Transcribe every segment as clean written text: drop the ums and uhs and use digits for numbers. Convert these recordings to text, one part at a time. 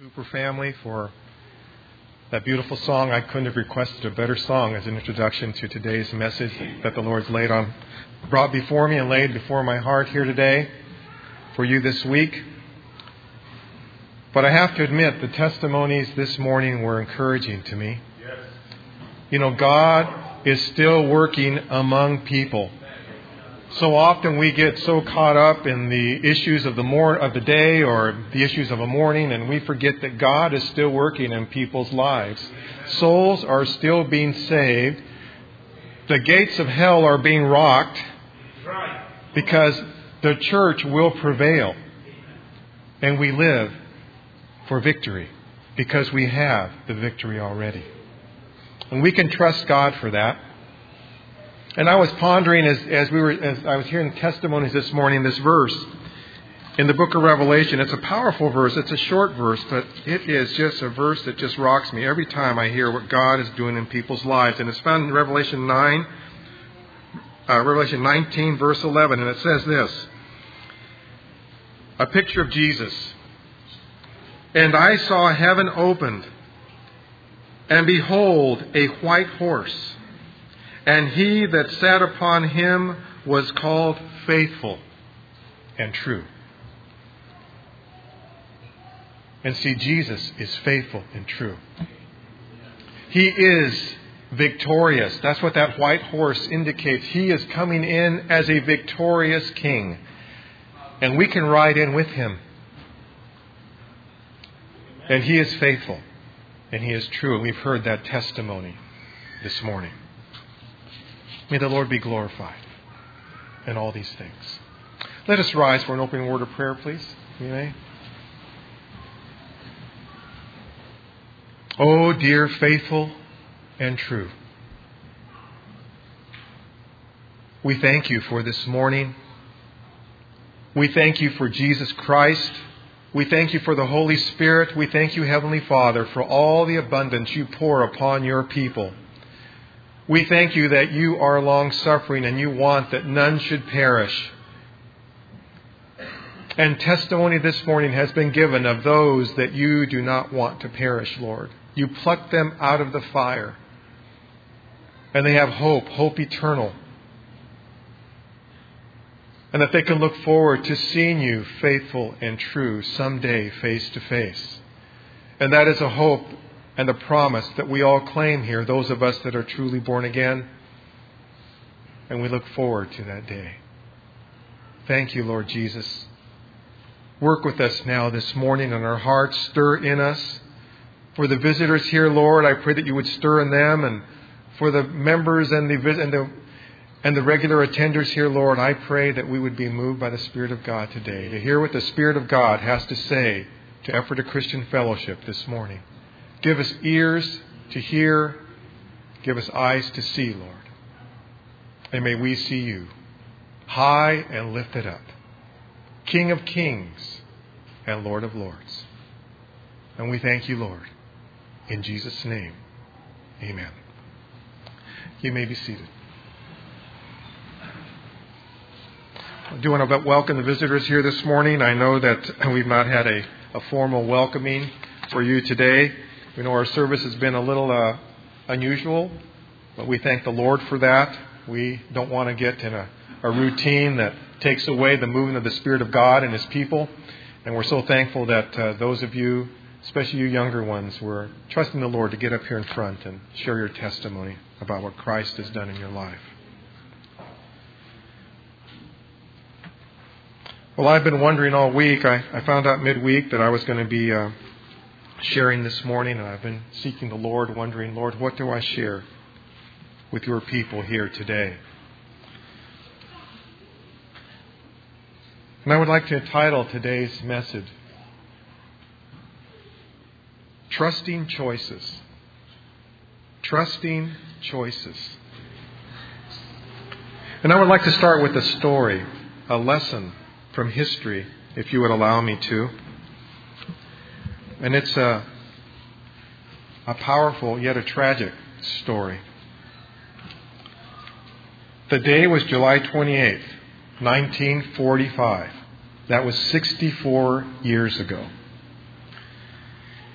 Hooper family for that beautiful song. I couldn't have requested a better song as an introduction to today's message that the Lord's brought before me and laid before my heart here today for you this week. But I have to admit, the testimonies this morning were encouraging to me. Yes. You know, God is still working among people. So often we get so caught up in the issues of the day or the issues of a morning, and we forget that God is still working in people's lives. Souls are still being saved. The gates of hell are being rocked because the church will prevail. And we live for victory because we have the victory already. And we can trust God for that. And I was pondering as I was hearing testimonies this morning, this verse in the book of Revelation. It's a powerful verse. It's a short verse, but it is just a verse that just rocks me every time I hear what God is doing in people's lives. And it's found in Revelation 19, verse 11. And it says this, a picture of Jesus. And I saw heaven opened, and behold, a white horse. And he that sat upon him was called Faithful and True. And see, Jesus is faithful and true. He is victorious. That's what that white horse indicates. He is coming in as a victorious king. And we can ride in with him. And he is faithful. And he is true. And we've heard that testimony this morning. May the Lord be glorified in all these things. Let us rise for an opening word of prayer, please. You may. Oh, dear, faithful and true. We thank you for this morning. We thank you for Jesus Christ. We thank you for the Holy Spirit. We thank you, Heavenly Father, for all the abundance you pour upon your people. We thank you that you are long-suffering and you want that none should perish. And testimony this morning has been given of those that you do not want to perish, Lord. You pluck them out of the fire. And they have hope eternal. And that they can look forward to seeing you faithful and true someday face to face. And that is a hope and the promise that we all claim here, those of us that are truly born again. And we look forward to that day. Thank you, Lord Jesus. Work with us now this morning in our hearts. Stir in us. For the visitors here, Lord, I pray that you would stir in them. And for the members and the regular attenders here, Lord, I pray that we would be moved by the Spirit of God today, to hear what the Spirit of God has to say to Effort of Christian Fellowship this morning. Give us ears to hear. Give us eyes to see, Lord. And may we see you high and lifted up, King of kings and Lord of lords. And we thank you, Lord. In Jesus' name, amen. You may be seated. I do want to welcome the visitors here this morning. I know that we've not had a formal welcoming for you today. We know our service has been a little unusual, but we thank the Lord for that. We don't want to get in a routine that takes away the movement of the Spirit of God and His people. And we're so thankful that those of you, especially you younger ones, were trusting the Lord to get up here in front and share your testimony about what Christ has done in your life. Well, I've been wondering all week. I found out midweek that I was going to be sharing this morning, and I've been seeking the Lord, wondering, Lord, what do I share with your people here today? And I would like to entitle today's message, Trusting Choices. Trusting Choices. And I would like to start with a story, a lesson from history, if you would allow me to. And it's a powerful yet a tragic story. The day was July 28th, 1945. That was 64 years ago.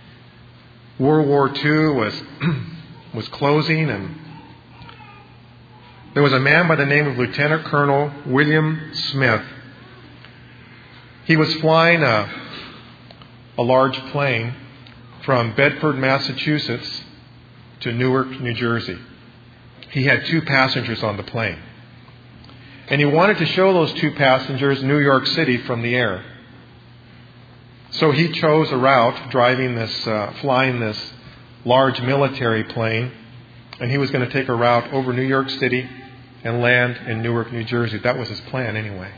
World War II was closing, and there was a man by the name of Lieutenant Colonel William Smith. He was flying a large plane from Bedford, Massachusetts to Newark, New Jersey. He had 2 passengers on the plane. And he wanted to show those 2 passengers New York City from the air. So he chose a route flying this large military plane, and he was going to take a route over New York City and land in Newark, New Jersey. That was his plan anyway.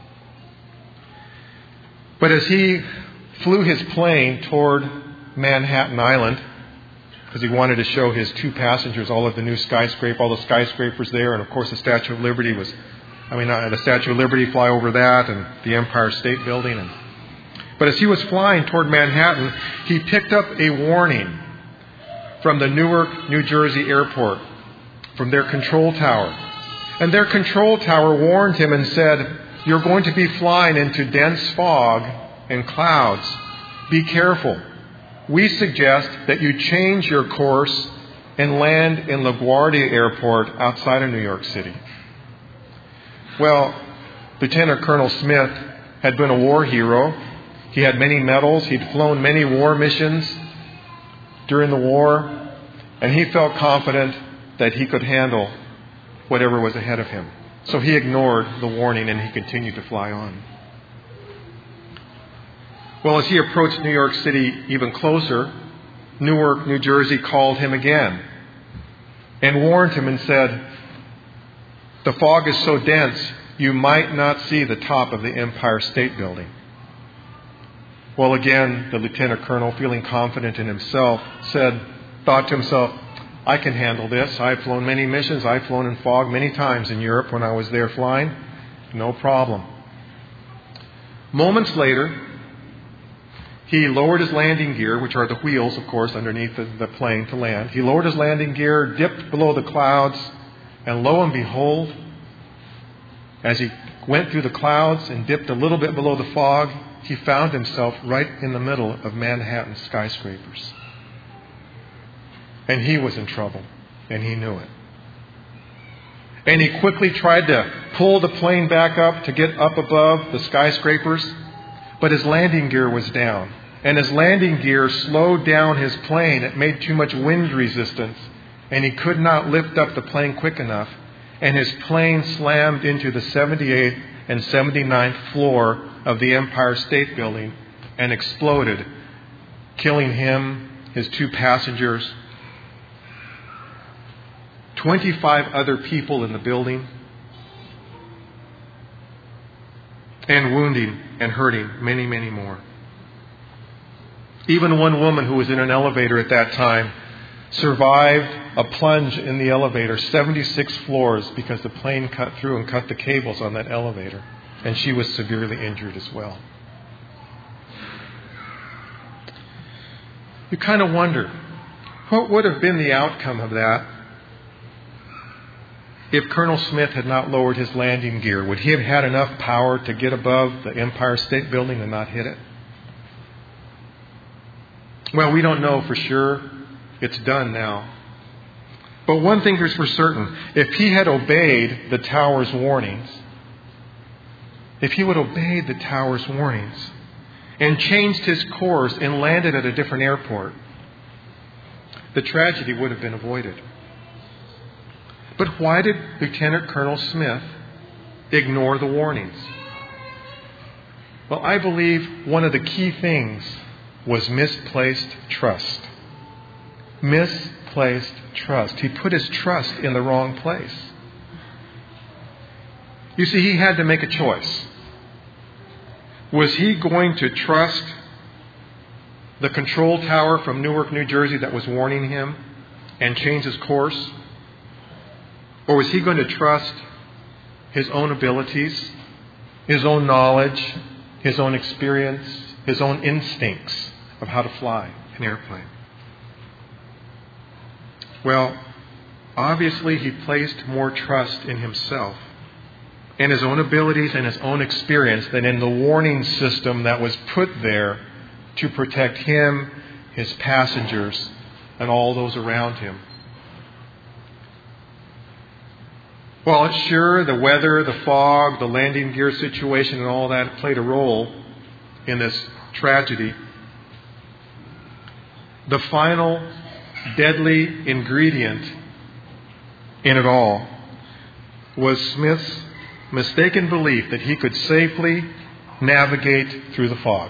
But as he flew his plane toward Manhattan Island, because he wanted to show his 2 passengers all of the new skyscraper, all the skyscrapers there, and of course the Statue of Liberty the Statue of Liberty fly over that, and the Empire State Building. But as he was flying toward Manhattan, he picked up a warning from the Newark, New Jersey airport, from their control tower. And their control tower warned him and said, "You're going to be flying into dense fog and clouds. Be careful. We suggest that you change your course and land in LaGuardia Airport outside of New York City." Well, Lieutenant Colonel Smith had been a war hero. He had many medals. He'd flown many war missions during the war, and he felt confident that he could handle whatever was ahead of him. So he ignored the warning and he continued to fly on. Well, as he approached New York City even closer, Newark, New Jersey called him again and warned him and said, "The fog is so dense, you might not see the top of the Empire State Building." Well, again, the lieutenant colonel, feeling confident in himself, thought to himself, "I can handle this. I've flown many missions. I've flown in fog many times in Europe when I was there flying. No problem." Moments later, he lowered his landing gear, which are the wheels, of course, underneath the plane to land. He lowered his landing gear, dipped below the clouds, and lo and behold, as he went through the clouds and dipped a little bit below the fog, he found himself right in the middle of Manhattan skyscrapers. And he was in trouble, and he knew it. And he quickly tried to pull the plane back up to get up above the skyscrapers, but his landing gear was down. And his landing gear slowed down his plane. It made too much wind resistance, and he could not lift up the plane quick enough. And his plane slammed into the 78th and 79th floor of the Empire State Building and exploded, killing him, his 2 passengers, 25 other people in the building, and wounding and hurting many, many more. Even one woman who was in an elevator at that time survived a plunge in the elevator, 76 floors, because the plane cut through and cut the cables on that elevator. And she was severely injured as well. You kind of wonder, what would have been the outcome of that if Colonel Smith had not lowered his landing gear? Would he have had enough power to get above the Empire State Building and not hit it? Well, we don't know for sure. It's done now. But one thing is for certain. If he had obeyed the tower's warnings, if he would have obeyed the tower's warnings and changed his course and landed at a different airport, the tragedy would have been avoided. But why did Lieutenant Colonel Smith ignore the warnings? Well, I believe one of the key things was misplaced trust. Misplaced trust. He put his trust in the wrong place. You see, he had to make a choice. Was he going to trust the control tower from Newark, New Jersey that was warning him and change his course? Or was he going to trust his own abilities, his own knowledge, his own experience, his own instincts of how to fly an airplane? Well, obviously he placed more trust in himself and his own abilities and his own experience than in the warning system that was put there to protect him, his passengers, and all those around him. Well, sure, the weather, the fog, the landing gear situation and all that played a role in this tragedy. The final deadly ingredient in it all was Smith's mistaken belief that he could safely navigate through the fog.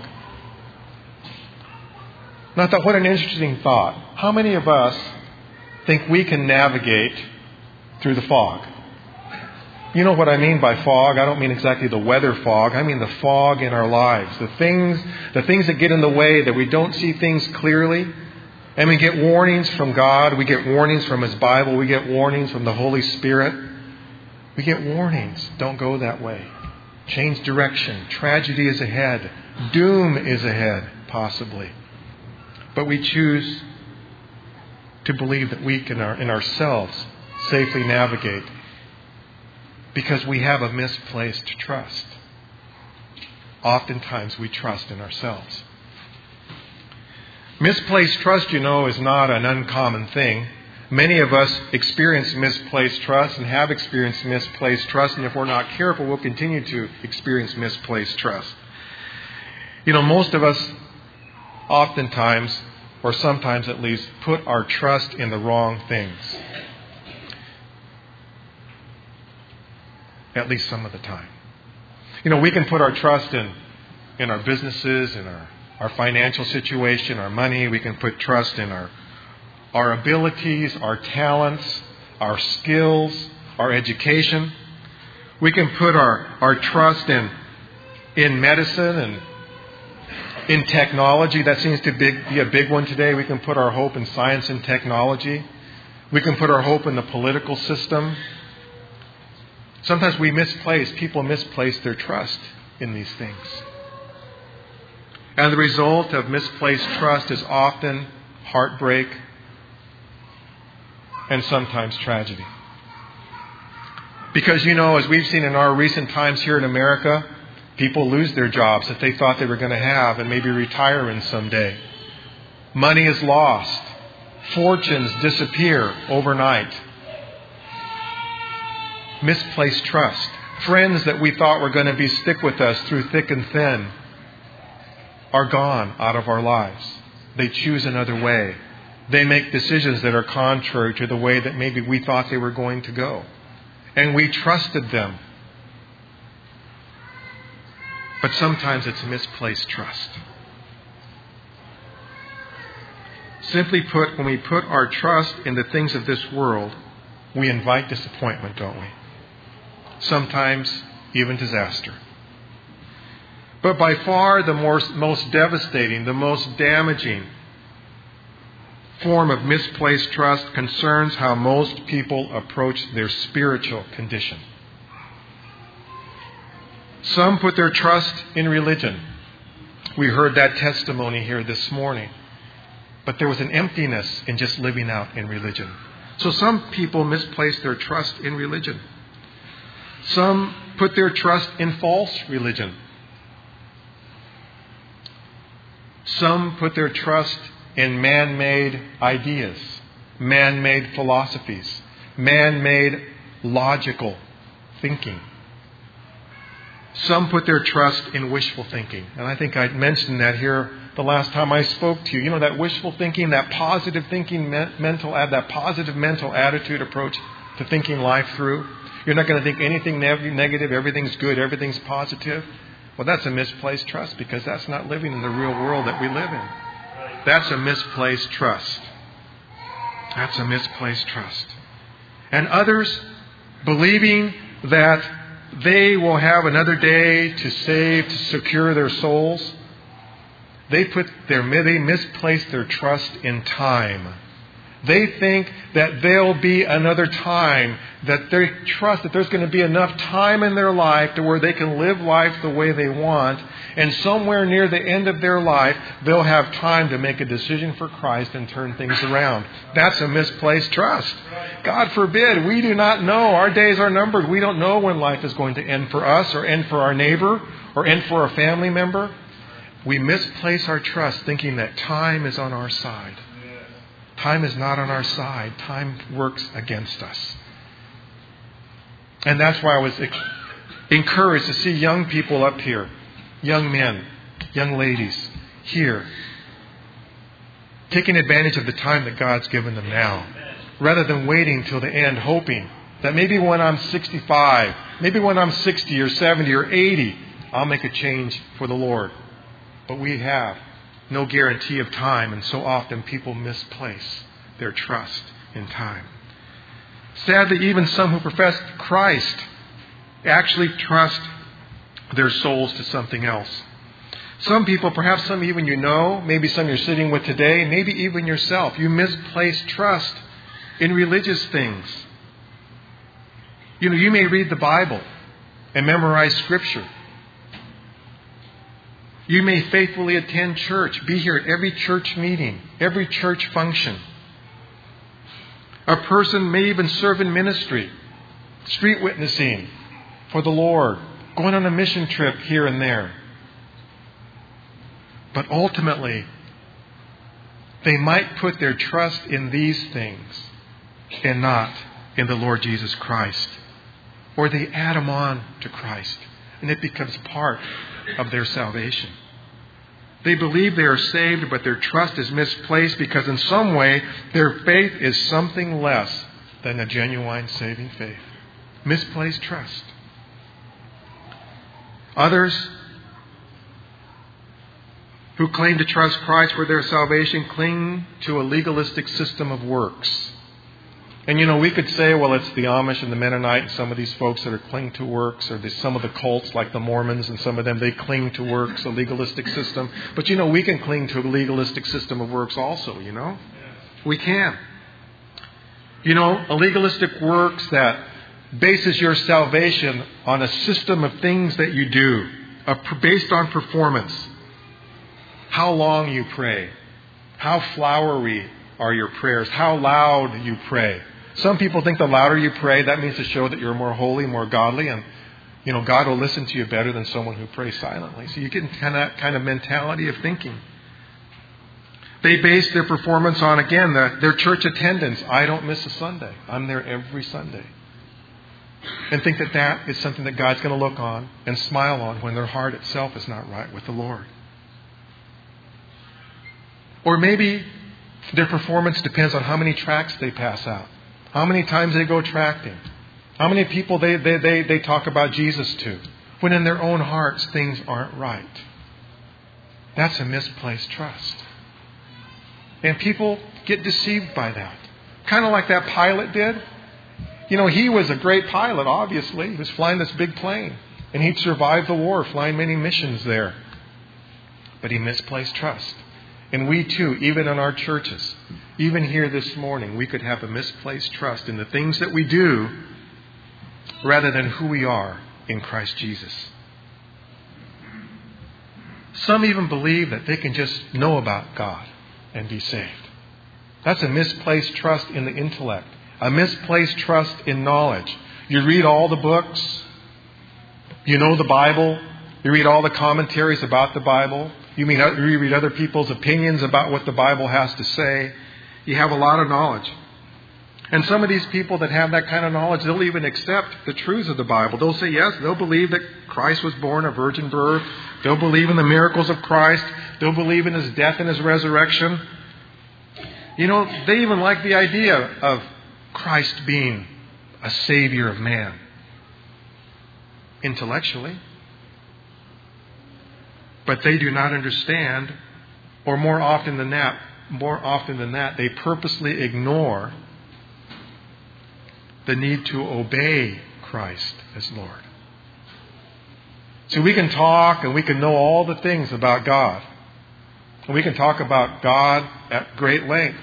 And I thought, what an interesting thought. How many of us think we can navigate through the fog? You know what I mean by fog? I don't mean exactly the weather fog. I mean the fog in our lives. The things that get in the way, that we don't see things clearly. And we get warnings from God. We get warnings from His Bible. We get warnings from the Holy Spirit. We get warnings. Don't go that way. Change direction. Tragedy is ahead. Doom is ahead, possibly. But we choose to believe that we can, in ourselves, safely navigate because we have a misplaced trust. Oftentimes we trust in ourselves. Misplaced trust, is not an uncommon thing. Many of us experience misplaced trust and have experienced misplaced trust, and if we're not careful, we'll continue to experience misplaced trust. Most of us oftentimes, or sometimes at least, put our trust in the wrong things. At least some of the time. We can put our trust in our businesses, in our financial situation, our money. We can put trust in our abilities, our talents, our skills, our education. We can put our trust in medicine and in technology. That seems to be a big one today. We can put our hope in science and technology. We can put our hope in the political system. Sometimes people misplace their trust in these things. And the result of misplaced trust is often heartbreak and sometimes tragedy. Because, as we've seen in our recent times here in America, people lose their jobs that they thought they were going to have and maybe retire in someday. Money is lost. Fortunes disappear overnight. Misplaced trust. Friends that we thought were going to stick with us through thick and thin are gone out of our lives. They choose another way. They make decisions that are contrary to the way that maybe we thought they were going to go. And we trusted them. But sometimes it's misplaced trust. Simply put, when we put our trust in the things of this world, we invite disappointment, don't we? Sometimes even disaster. But by far the most devastating, the most damaging form of misplaced trust concerns how most people approach their spiritual condition. Some put their trust in religion. We heard that testimony here this morning. But there was an emptiness in just living out in religion. So some people misplace their trust in religion. Some put their trust in false religion. Some put their trust in man-made ideas, man-made philosophies, man-made logical thinking. Some put their trust in wishful thinking. And I think I mentioned that here the last time I spoke to you. That wishful thinking, that positive thinking, that positive mental attitude approach to thinking life through. You're not going to think anything negative, everything's good, everything's positive. Well, that's a misplaced trust because that's not living in the real world that we live in. That's a misplaced trust. That's a misplaced trust. And others believing that they will have another day to save, to secure their souls. They misplace their trust in time. They think that there'll be another time, that they trust that there's going to be enough time in their life to where they can live life the way they want, and somewhere near the end of their life, they'll have time to make a decision for Christ and turn things around. That's a misplaced trust. God forbid, we do not know. Our days are numbered. We don't know when life is going to end for us, or end for our neighbor, or end for a family member. We misplace our trust thinking that time is on our side. Time is not on our side. Time works against us. And that's why I was encouraged to see young people up here, young men, young ladies here, taking advantage of the time that God's given them now, rather than waiting till the end, hoping that maybe when I'm 65, maybe when I'm 60 or 70 or 80, I'll make a change for the Lord. But we have no guarantee of time, and so often people misplace their trust in time. Sadly, even some who profess Christ actually trust their souls to something else. Some people, perhaps some even you know, maybe some you're sitting with today, maybe even yourself, you misplace trust in religious things. You may read the Bible and memorize Scripture. You may faithfully attend church, be here at every church meeting, every church function. A person may even serve in ministry, street witnessing for the Lord, going on a mission trip here and there. But ultimately, they might put their trust in these things and not in the Lord Jesus Christ. Or they add them on to Christ, and it becomes part of their salvation. They believe they are saved, but their trust is misplaced because in some way their faith is something less than a genuine saving faith. Misplaced trust. Others who claim to trust Christ for their salvation cling to a legalistic system of works. And we could say, well, it's the Amish and the Mennonite and some of these folks that are cling to works, or some of the cults like the Mormons and some of them, they cling to works, a legalistic system. But we can cling to a legalistic system of works also, We can. A legalistic works that bases your salvation on a system of things that you do, based on performance. How long you pray. How flowery are your prayers. How loud you pray. Some people think the louder you pray, that means to show that you're more holy, more godly, and God will listen to you better than someone who prays silently. So you get that kind of mentality of thinking. They base their performance on, again, their church attendance. I don't miss a Sunday. I'm there every Sunday. And think that is something that God's going to look on and smile on when their heart itself is not right with the Lord. Or maybe their performance depends on how many tracts they pass out. How many times they go tracting. How many people they talk about Jesus to. When in their own hearts things aren't right. That's a misplaced trust. And people get deceived by that. Kind of like that pilot did. He was a great pilot, obviously. He was flying this big plane. And he'd survived the war, flying many missions there. But he misplaced trust. And we too, even in our churches, even here this morning, we could have a misplaced trust in the things that we do rather than who we are in Christ Jesus. Some even believe that they can just know about God and be saved. That's a misplaced trust in the intellect, a misplaced trust in knowledge. You read all the books, you know the Bible, you read all the commentaries about the Bible. You read other people's opinions about what the Bible has to say. You have a lot of knowledge. And some of these people that have that kind of knowledge, they'll even accept the truths of the Bible. They'll say yes. They'll believe that Christ was born a virgin birth. They'll believe in the miracles of Christ. They'll believe in His death and His resurrection. They even like the idea of Christ being a Savior of man. Intellectually. But they do not understand, or more often than that, they purposely ignore the need to obey Christ as Lord. So we can talk and we can know all the things about God. And we can talk about God at great length.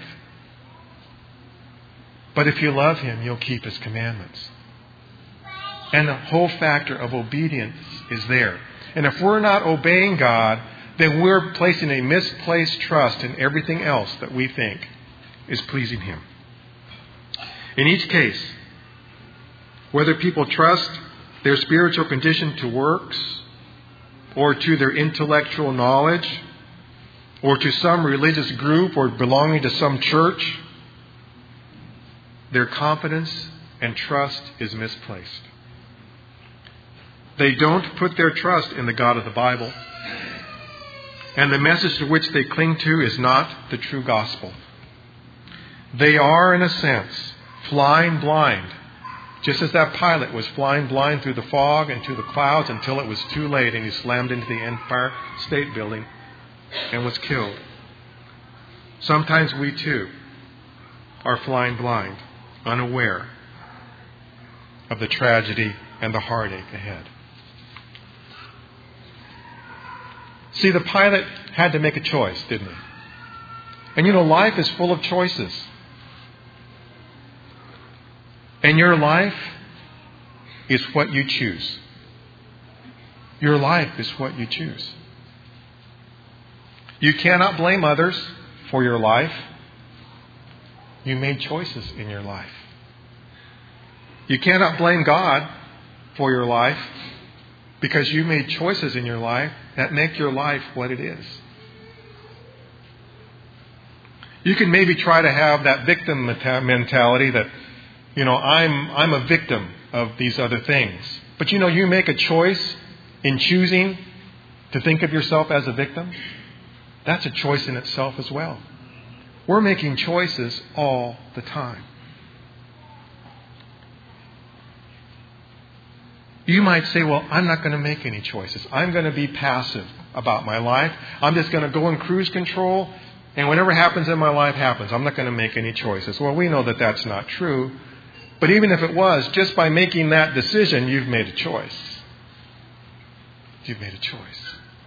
But if you love Him, you'll keep His commandments. And the whole factor of obedience is there. And if we're not obeying God, then we're placing a misplaced trust in everything else that we think is pleasing Him. In each case, whether people trust their spiritual condition to works, or to their intellectual knowledge, or to some religious group, or belonging to some church, their confidence and trust is misplaced. They don't put their trust in the God of the Bible. And the message to which they cling to is not the true gospel. They are, in a sense, flying blind, just as that pilot was flying blind through the fog and through the clouds until it was too late and he slammed into the Empire State Building and was killed. Sometimes we too are flying blind, unaware of the tragedy and the heartache ahead. See, the pilot had to make a choice, didn't he? And you know, life is full of choices. And your life is what you choose. Your life is what you choose. You cannot blame others for your life. You made choices in your life. You cannot blame God for your life because you made choices in your life that make your life what it is. You can maybe try to have that victim mentality that, you know, I'm a victim of these other things. But you know, you make a choice in choosing to think of yourself as a victim. That's a choice in itself as well. We're making choices all the time. You might say, well, I'm not going to make any choices. I'm going to be passive about my life. I'm just going to go in cruise control, and whatever happens in my life happens. I'm not going to make any choices. Well, we know that that's not true. But even if it was, just by making that decision, you've made a choice. You've made a choice.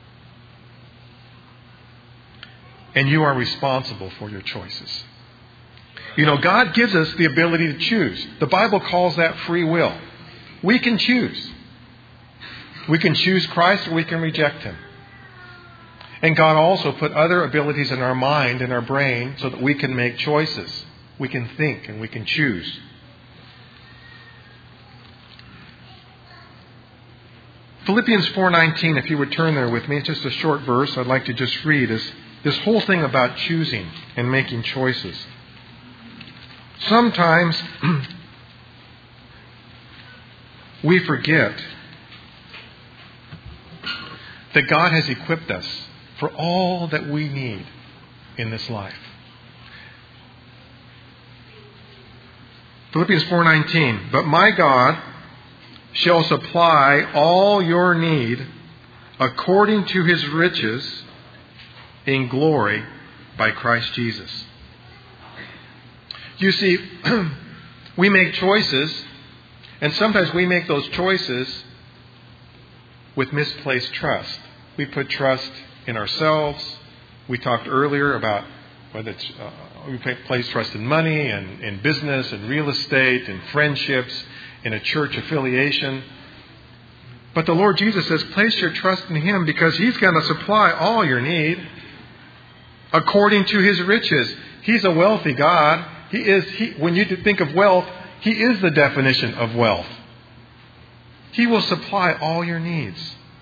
And you are responsible for your choices. You know, God gives us the ability to choose. The Bible calls that free will. We can choose. We can choose Christ or we can reject Him. And God also put other abilities in our mind, in our brain, so that we can make choices. We can think and we can choose. Philippians 4:19, if you would turn there with me, it's just a short verse I'd like to just read, is this whole thing about choosing and making choices. Sometimes we forget that God has equipped us for all that we need in this life. Philippians 4:19, but my God shall supply all your need according to His riches in glory by Christ Jesus. You see, we make choices, and sometimes we make those choices with misplaced trust. We put trust in ourselves. We talked earlier about whether it's, we place trust in money and in business and real estate and friendships, in a church affiliation. But the Lord Jesus says, place your trust in Him because He's going to supply all your need according to His riches. He's a wealthy God. When you think of wealth, He is the definition of wealth. He will supply all your needs.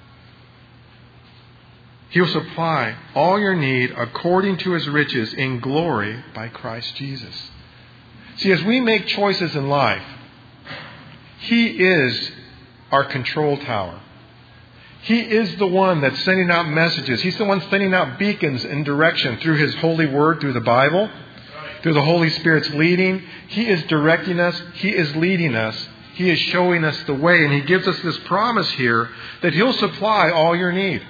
He will supply all your need according to His riches in glory by Christ Jesus. See, as we make choices in life, He is our control tower. He is the one that's sending out messages. He's the one sending out beacons in direction through His holy word, through the Bible, through the Holy Spirit's leading. He is directing us. He is leading us. He is showing us the way. And He gives us this promise here that He'll supply all your need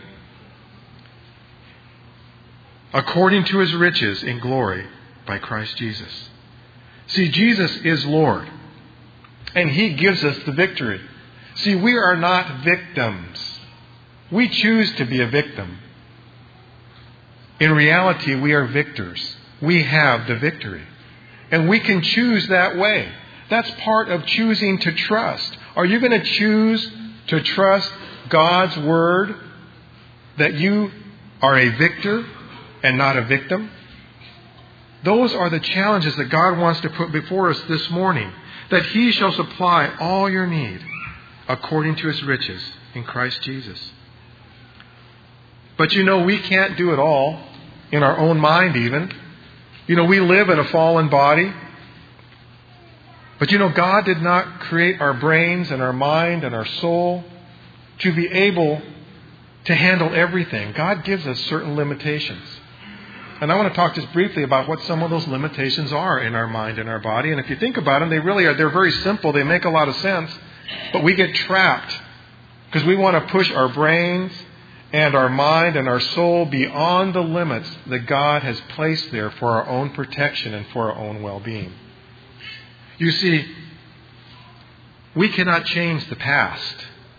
according to His riches in glory by Christ Jesus. See, Jesus is Lord. And He gives us the victory. See, we are not victims. We choose to be a victim. In reality, we are victors. We have the victory. And we can choose that way. That's part of choosing to trust. Are you going to choose to trust God's Word that you are a victor and not a victim? Those are the challenges that God wants to put before us this morning. That He shall supply all your need according to His riches in Christ Jesus. But you know, we can't do it all in our own mind even. You know, we live in a fallen body. But God did not create our brains and our mind and our soul to be able to handle everything. God gives us certain limitations. And I want to talk just briefly about what some of those limitations are in our mind and our body. And if you think about them, they're very simple. They make a lot of sense. But we get trapped because we want to push our brains and our mind and our soul beyond the limits that God has placed there for our own protection and for our own well-being. You see, we cannot change the past.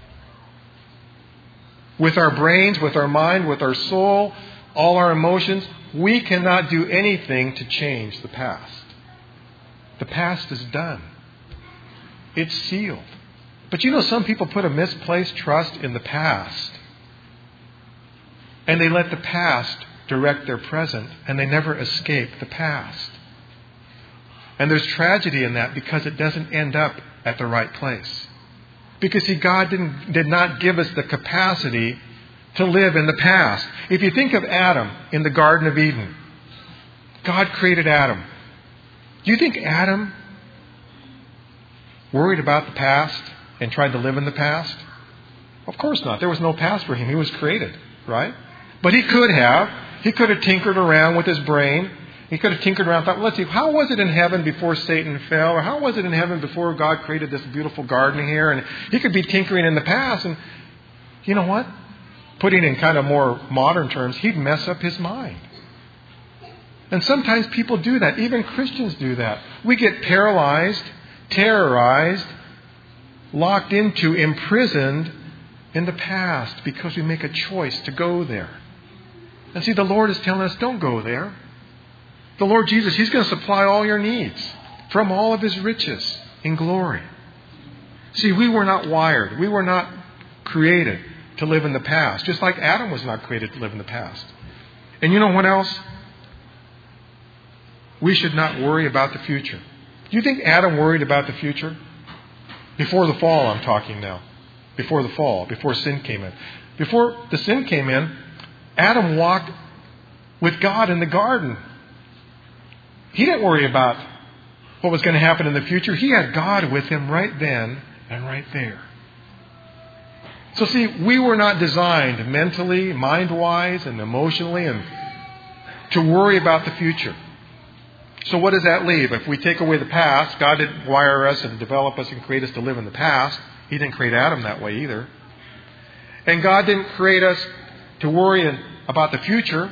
With our brains, with our mind, with our soul, all our emotions, we cannot do anything to change the past. The past is done. It's sealed. But some people put a misplaced trust in the past. And they let the past direct their present, and they never escape the past. And there's tragedy in that because it doesn't end up at the right place. Because, see, God did not give us the capacity to live in the past. If you think of Adam in the Garden of Eden, God created Adam. Do you think Adam worried about the past and tried to live in the past? Of course not. There was no past for him. He was created, right? But he could have. He could have tinkered around with his brain. He could have tinkered around and thought, well, let's see, how was it in heaven before Satan fell? Or how was it in heaven before God created this beautiful garden here? And he could be tinkering in the past. And you know what? Putting in kind of more modern terms, he'd mess up his mind. And sometimes people do that. Even Christians do that. We get paralyzed, terrorized, locked into, imprisoned in the past because we make a choice to go there. And see, the Lord is telling us, don't go there. The Lord Jesus, He's going to supply all your needs from all of His riches in glory. See, we were not wired. We were not created to live in the past, just like Adam was not created to live in the past. And you know what else? We should not worry about the future. Do you think Adam worried about the future? Before the fall, I'm talking now. Before the fall, before sin came in. Before the sin came in, Adam walked with God in the garden. He didn't worry about what was going to happen in the future. He had God with him right then and right there. So see, we were not designed mentally, mind-wise, and emotionally and to worry about the future. So what does that leave? If we take away the past, God didn't wire us and develop us and create us to live in the past. He didn't create Adam that way either. And God didn't create us to worry about the future.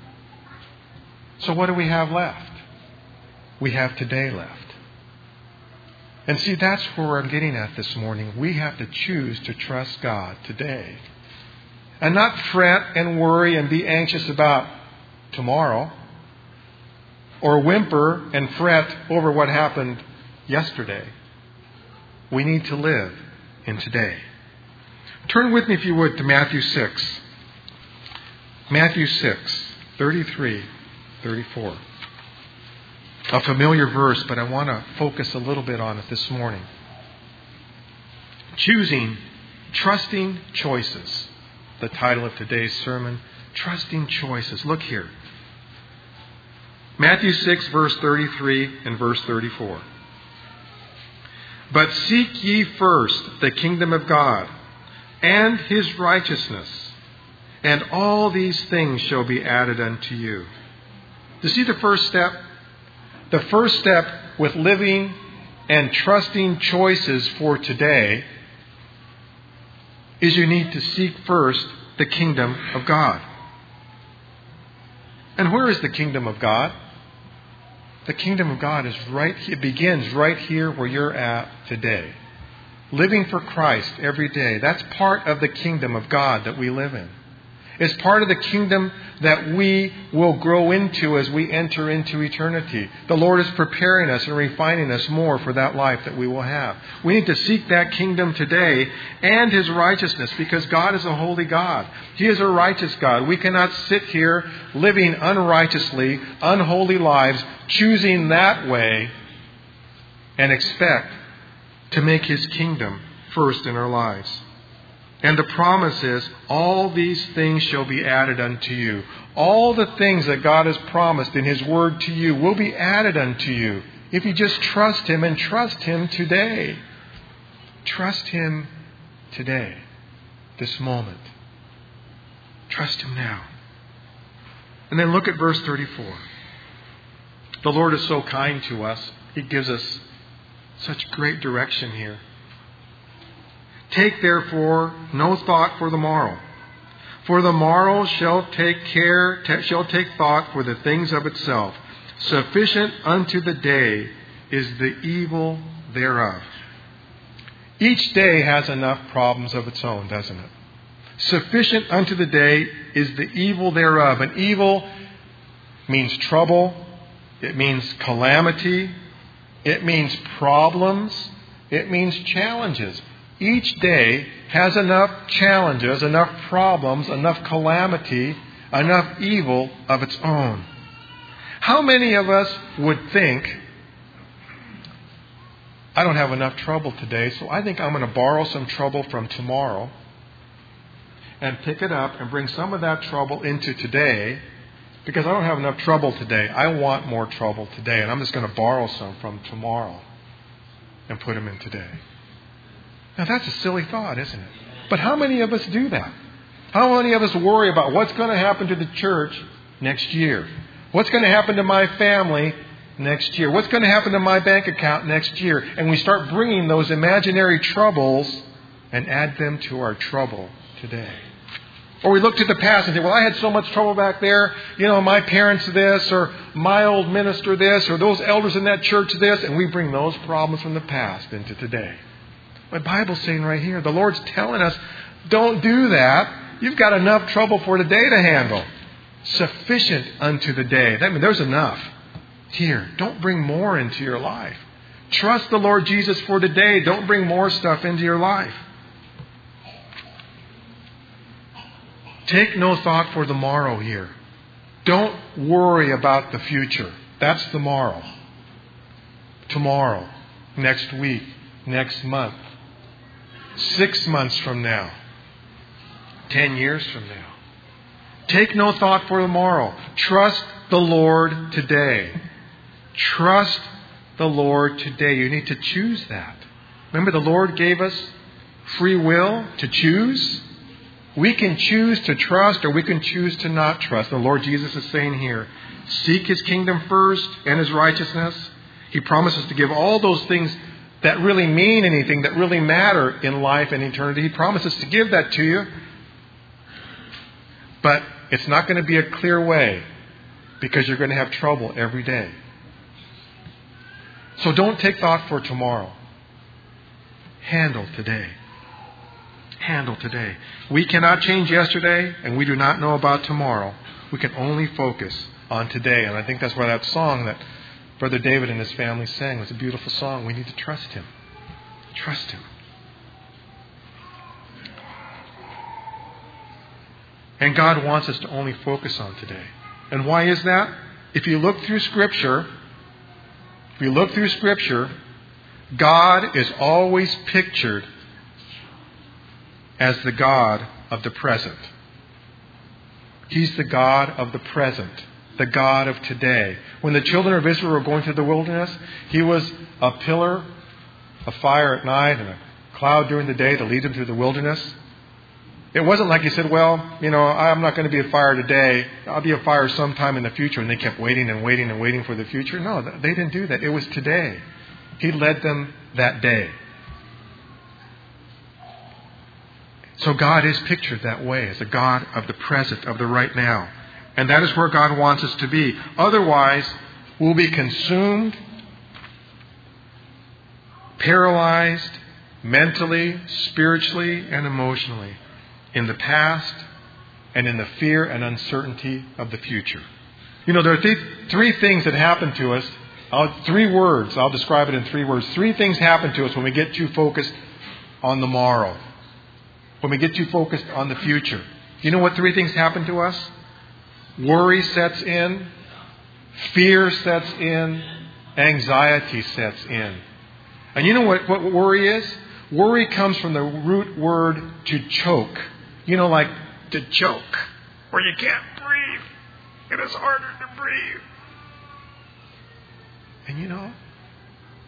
So what do we have left? We have today left. And see, that's where I'm getting at this morning. We have to choose to trust God today. And not fret and worry and be anxious about tomorrow. Or whimper and fret over what happened yesterday. We need to live in today. Turn with me, if you would, to Matthew 6. Matthew 6, 33, 34. A familiar verse, but I want to focus a little bit on it this morning. Trusting choices. The title of today's sermon, Trusting Choices. Look here. Matthew 6, verse 33 and verse 34. But seek ye first the kingdom of God and His righteousness, and all these things shall be added unto you. Do you see the first step? The first step with living and trusting choices for today is you need to seek first the kingdom of God. And where is the kingdom of God? The kingdom of God is it begins right here where you're at today. Living for Christ every day. That's part of the kingdom of God that we live in. It's part of the kingdom that we will grow into as we enter into eternity. The Lord is preparing us and refining us more for that life that we will have. We need to seek that kingdom today and His righteousness, because God is a holy God. He is a righteous God. We cannot sit here living unrighteously, unholy lives, choosing that way and expect to make His kingdom first in our lives. And the promise is, all these things shall be added unto you. All the things that God has promised in His Word to you will be added unto you if you just trust Him and trust Him today. Trust Him today, this moment. Trust Him now. And then look at verse 34. The Lord is so kind to us. He gives us such great direction here. Take therefore no thought for the morrow. For the morrow shall take thought for the things of itself. Sufficient unto the day is the evil thereof. Each day has enough problems of its own, doesn't it? Sufficient unto the day is the evil thereof. And evil means trouble. It means calamity. It means problems. It means challenges. Each day has enough challenges, enough problems, enough calamity, enough evil of its own. How many of us would think, I don't have enough trouble today, so I think I'm going to borrow some trouble from tomorrow and pick it up and bring some of that trouble into today, because I don't have enough trouble today. I want more trouble today, and I'm just going to borrow some from tomorrow and put them in today. Now that's a silly thought, isn't it? But how many of us do that? How many of us worry about what's going to happen to the church next year? What's going to happen to my family next year? What's going to happen to my bank account next year? And we start bringing those imaginary troubles and add them to our trouble today. Or we look to the past and say, well, I had so much trouble back there. My parents this, or my old minister this, or those elders in that church this. And we bring those problems from the past into today. The Bible's saying right here, the Lord's telling us, don't do that. You've got enough trouble for today to handle. Sufficient unto the day. That means there's enough here. Don't bring more into your life. Trust the Lord Jesus for today. Don't bring more stuff into your life. Take no thought for the morrow here. Don't worry about the future. That's the morrow. Tomorrow, next week, next month, 6 months from now, 10 years from now. Take no thought for the morrow. Trust the Lord today. Trust the Lord today. You need to choose that. Remember, the Lord gave us free will to choose. We can choose to trust, or we can choose to not trust. The Lord Jesus is saying here, seek His kingdom first and His righteousness. He promises to give all those things that really mean anything, that really matter in life and eternity. He promises to give that to you. But it's not going to be a clear way, because you're going to have trouble every day. So don't take thought for tomorrow. Handle today. Handle today. We cannot change yesterday, and we do not know about tomorrow. We can only focus on today. And I think that's why that song that Brother David and his family sang was a beautiful song. We need to trust Him. Trust Him. And God wants us to only focus on today. And why is that? If you look through Scripture, God is always pictured as the God of the present. He's the God of the present, the God of today. When the children of Israel were going through the wilderness, He was a pillar of fire at night and a cloud during the day to lead them through the wilderness. It wasn't like He said, well, I'm not going to be a fire today. I'll be a fire sometime in the future. And they kept waiting and waiting and waiting for the future. No, they didn't do that. It was today. He led them that day. So God is pictured that way, as a God of the present, of the right now. And that is where God wants us to be. Otherwise, we'll be consumed, paralyzed, mentally, spiritually, and emotionally, in the past and in the fear and uncertainty of the future. There are three things that happen to us. 3 words. I'll describe it in 3 words. 3 things happen to us when we get too focused on the morrow. When we get too focused on the future. You know what 3 things happen to us? Worry sets in. Fear sets in. Anxiety sets in. And you know what worry is? Worry comes from the root word to choke. Like to choke, where you can't breathe. It is harder to breathe. And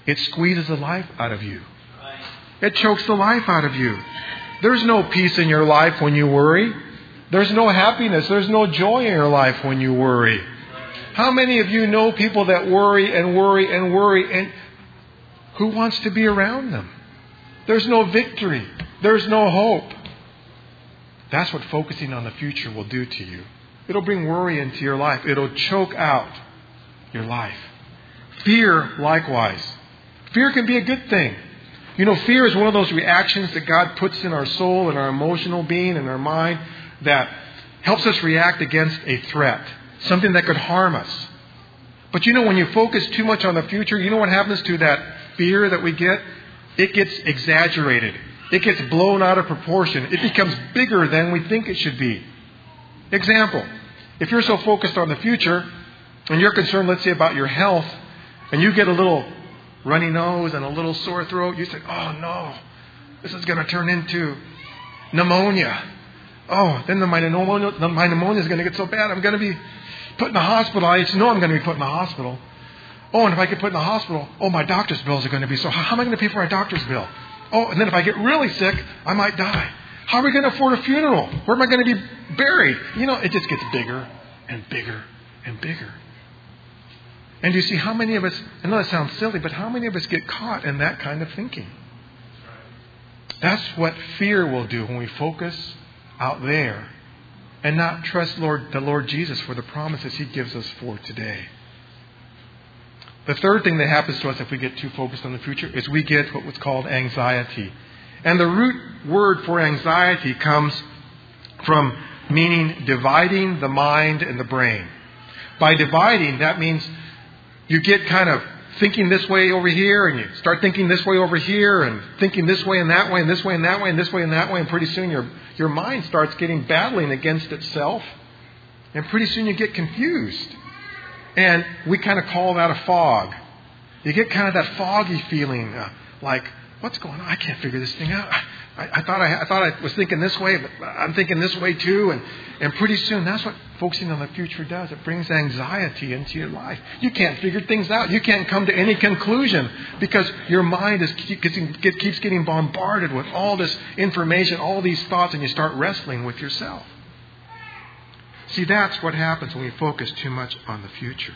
it squeezes the life out of you. It chokes the life out of you. There's no peace in your life when you worry. There's no happiness. There's no joy in your life when you worry. How many of you know people that worry and worry and worry, and who wants to be around them? There's no victory. There's no hope. That's what focusing on the future will do to you. It'll bring worry into your life. It'll choke out your life. Fear, likewise. Fear can be a good thing. You know, fear is one of those reactions that God puts in our soul and our emotional being and our mind that helps us react against a threat, something that could harm us. But you know, when you focus too much on the future, you know what happens to that fear that we get? It gets exaggerated. It gets blown out of proportion. It becomes bigger than we think it should be. Example, if you're so focused on the future and you're concerned, let's say, about your health, and you get a little runny nose and a little sore throat, you say, oh no, this is going to turn into pneumonia. Oh, then my pneumonia is going to get so bad, I'm going to be put in the hospital. I just know I'm going to be put in the hospital. Oh, and if I get put in the hospital, oh, my doctor's bills are going to be so high. How am I going to pay for my doctor's bill? Oh, and then if I get really sick, I might die. How are we going to afford a funeral? Where am I going to be buried? You know, it just gets bigger and bigger and bigger. And you see how many of us, I know that sounds silly, but how many of us get caught in that kind of thinking? That's what fear will do when we focus out there and not trust the Lord Jesus for the promises He gives us for today. The third thing that happens to us if we get too focused on the future is we get what was called anxiety. And the root word for anxiety comes from meaning dividing the mind and the brain. By dividing, that means you get kind of thinking this way over here, and you start thinking this way over here, and thinking this way and that way, and this way and that way, and this way and that way, and pretty soon your mind starts getting battling against itself, and pretty soon you get confused. And we kind of call that a fog. You get kind of that foggy feeling, like, what's going on? I can't figure this thing out. I thought I was thinking this way, but I'm thinking this way too. And pretty soon, that's what focusing on the future does. It brings anxiety into your life. You can't figure things out. You can't come to any conclusion because your mind keeps getting bombarded with all this information, all these thoughts, and you start wrestling with yourself. See, that's what happens when we focus too much on the future.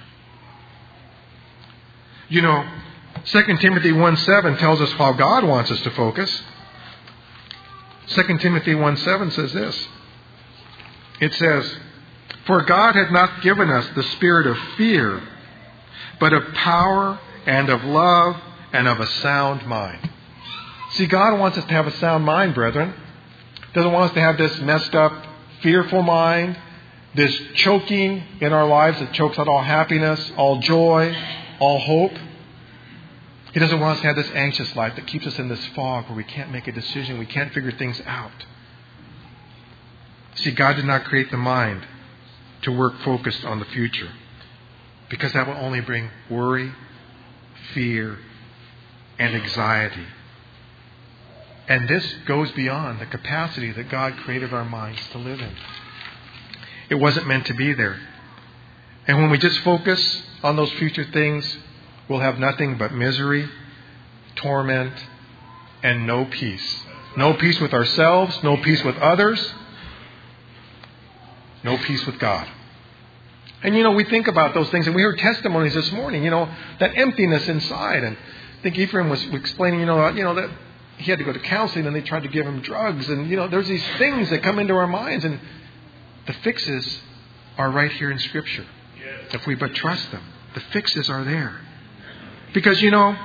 You know, 2 Timothy 1:7 tells us how God wants us to focus. 2 Timothy 1:7 says this. It says, "For God hath not given us the spirit of fear, but of power and of love and of a sound mind." See, God wants us to have a sound mind, brethren. He doesn't want us to have this messed up, fearful mind, this choking in our lives that chokes out all happiness, all joy, all hope. He doesn't want us to have this anxious life that keeps us in this fog where we can't make a decision, we can't figure things out. See, God did not create the mind to work focused on the future, because that will only bring worry, fear, and anxiety. And this goes beyond the capacity that God created our minds to live in. It wasn't meant to be there. And when we just focus on those future things, we'll have nothing but misery, torment, and no peace. No peace with ourselves, no peace with others, no peace with God. And you know, we think about those things, and we heard testimonies this morning, you know, that emptiness inside. And I think Ephraim was explaining, you know, that he had to go to counseling and they tried to give him drugs. And, you know, there's these things that come into our minds, and the fixes are right here in Scripture. If we but trust them, the fixes are there. Because, you know,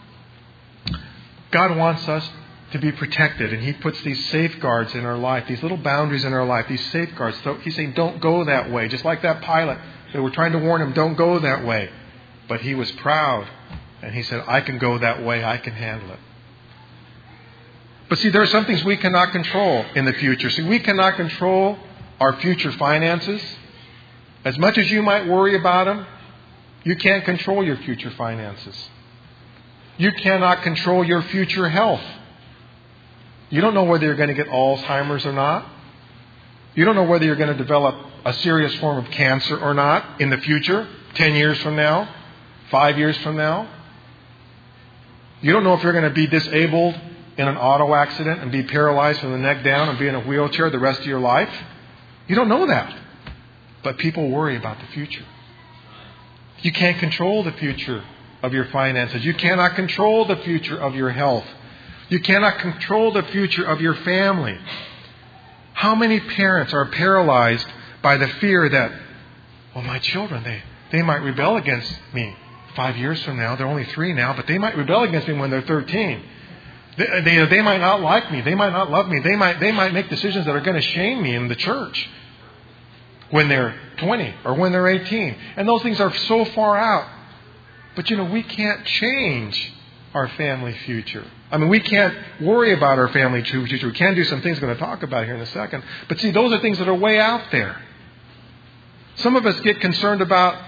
God wants us to be protected, and He puts these safeguards in our life, these little boundaries in our life, these safeguards. So He's saying, don't go that way. Just like that pilot, they were trying to warn him, don't go that way. But he was proud, and he said, I can go that way, I can handle it. But see, there are some things we cannot control in the future. See, we cannot control our future finances. As much as you might worry about them, you can't control your future finances. You cannot control your future health. You don't know whether you're going to get Alzheimer's or not. You don't know whether you're going to develop a serious form of cancer or not in the future, 10 years from now, 5 years from now. You don't know if you're going to be disabled in an auto accident and be paralyzed from the neck down and be in a wheelchair the rest of your life. You don't know that. But people worry about the future. You can't control the future of your finances. You cannot control the future of your health. You cannot control the future of your family. How many parents are paralyzed by the fear that, well, my children, they might rebel against me 5 years from now. They're only 3 now, but they might rebel against me when they're 13. They might not like me. They might not love me. They might make decisions that are going to shame me in the church when they're 20 or when they're 18. And those things are so far out. But we can't change our family future. I mean, we can't worry about our family future. We can do some things we're going to talk about here in a second. But see, those are things that are way out there. Some of us get concerned about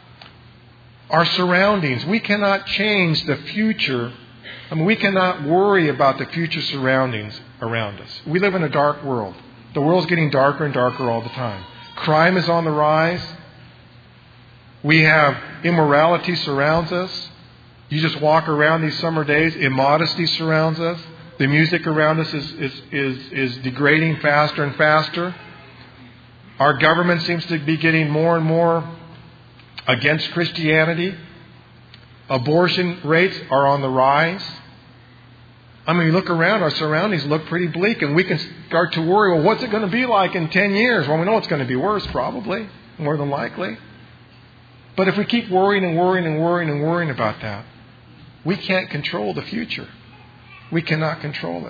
our surroundings. We cannot change the future. I mean, we cannot worry about the future surroundings around us. We live in a dark world. The world's getting darker and darker all the time. Crime is on the rise. We have immorality surrounds us. You just walk around these summer days, immodesty surrounds us. The music around us is degrading faster and faster. Our government seems to be getting more and more against Christianity. Abortion rates are on the rise. I mean, you look around, our surroundings look pretty bleak, and we can start to worry, well, what's it going to be like in 10 years? Well, we know it's going to be worse, probably, more than likely. But if we keep worrying and worrying and worrying and worrying about that, we can't control the future. We cannot control it.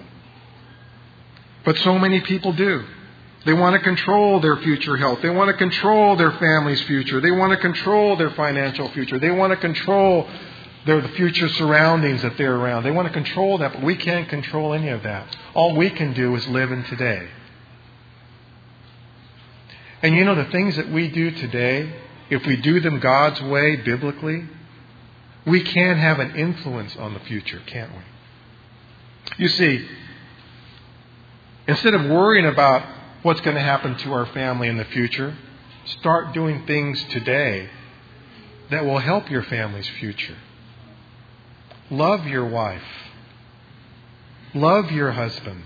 But so many people do. They want to control their future health. They want to control their family's future. They want to control their financial future. They want to control the future surroundings that they're around. They want to control that, but we can't control any of that. All we can do is live in today. And the things that we do today, if we do them God's way, biblically, we can have an influence on the future, can't we? You see, instead of worrying about what's going to happen to our family in the future, start doing things today that will help your family's future. Love your wife. Love your husband.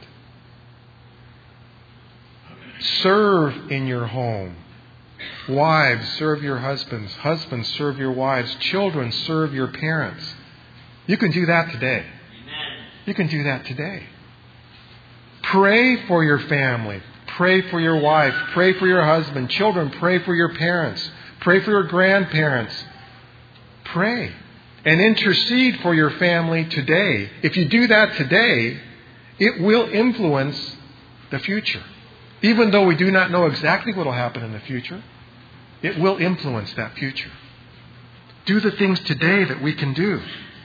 Serve in your home. Wives, serve your husbands. Husbands, serve your wives. Children, serve your parents. You can do that today. You can do that today. Pray for your family. Pray for your wife. Pray for your husband. Children, pray for your parents. Pray for your grandparents. Pray. And intercede for your family today. If you do that today, it will influence the future. Even though we do not know exactly what will happen in the future, it will influence that future. Do the things today that we can do.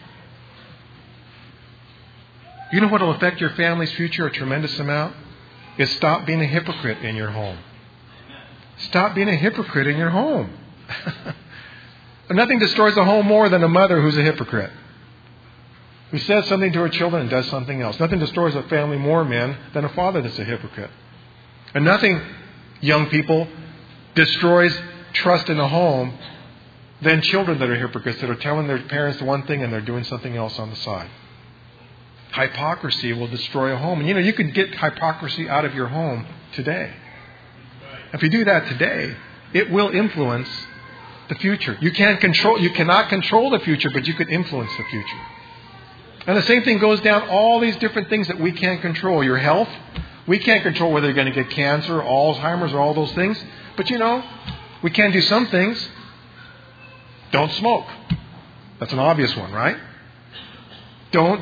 You know what will affect your family's future a tremendous amount? Is stop being a hypocrite in your home. Stop being a hypocrite in your home. Nothing destroys a home more than a mother who's a hypocrite, who says something to her children and does something else. Nothing destroys a family more, men, than a father that's a hypocrite. And nothing, young people, destroys trust in a home than children that are hypocrites, that are telling their parents one thing and they're doing something else on the side. Hypocrisy will destroy a home. And you can get hypocrisy out of your home today. If you do that today, it will influence the future. You cannot control the future, but you can influence the future. And the same thing goes down all these different things that we can't control. Your health, we can't control whether you're going to get cancer or Alzheimer's or all those things. But we can do some things. Don't smoke. That's an obvious one, right? Don't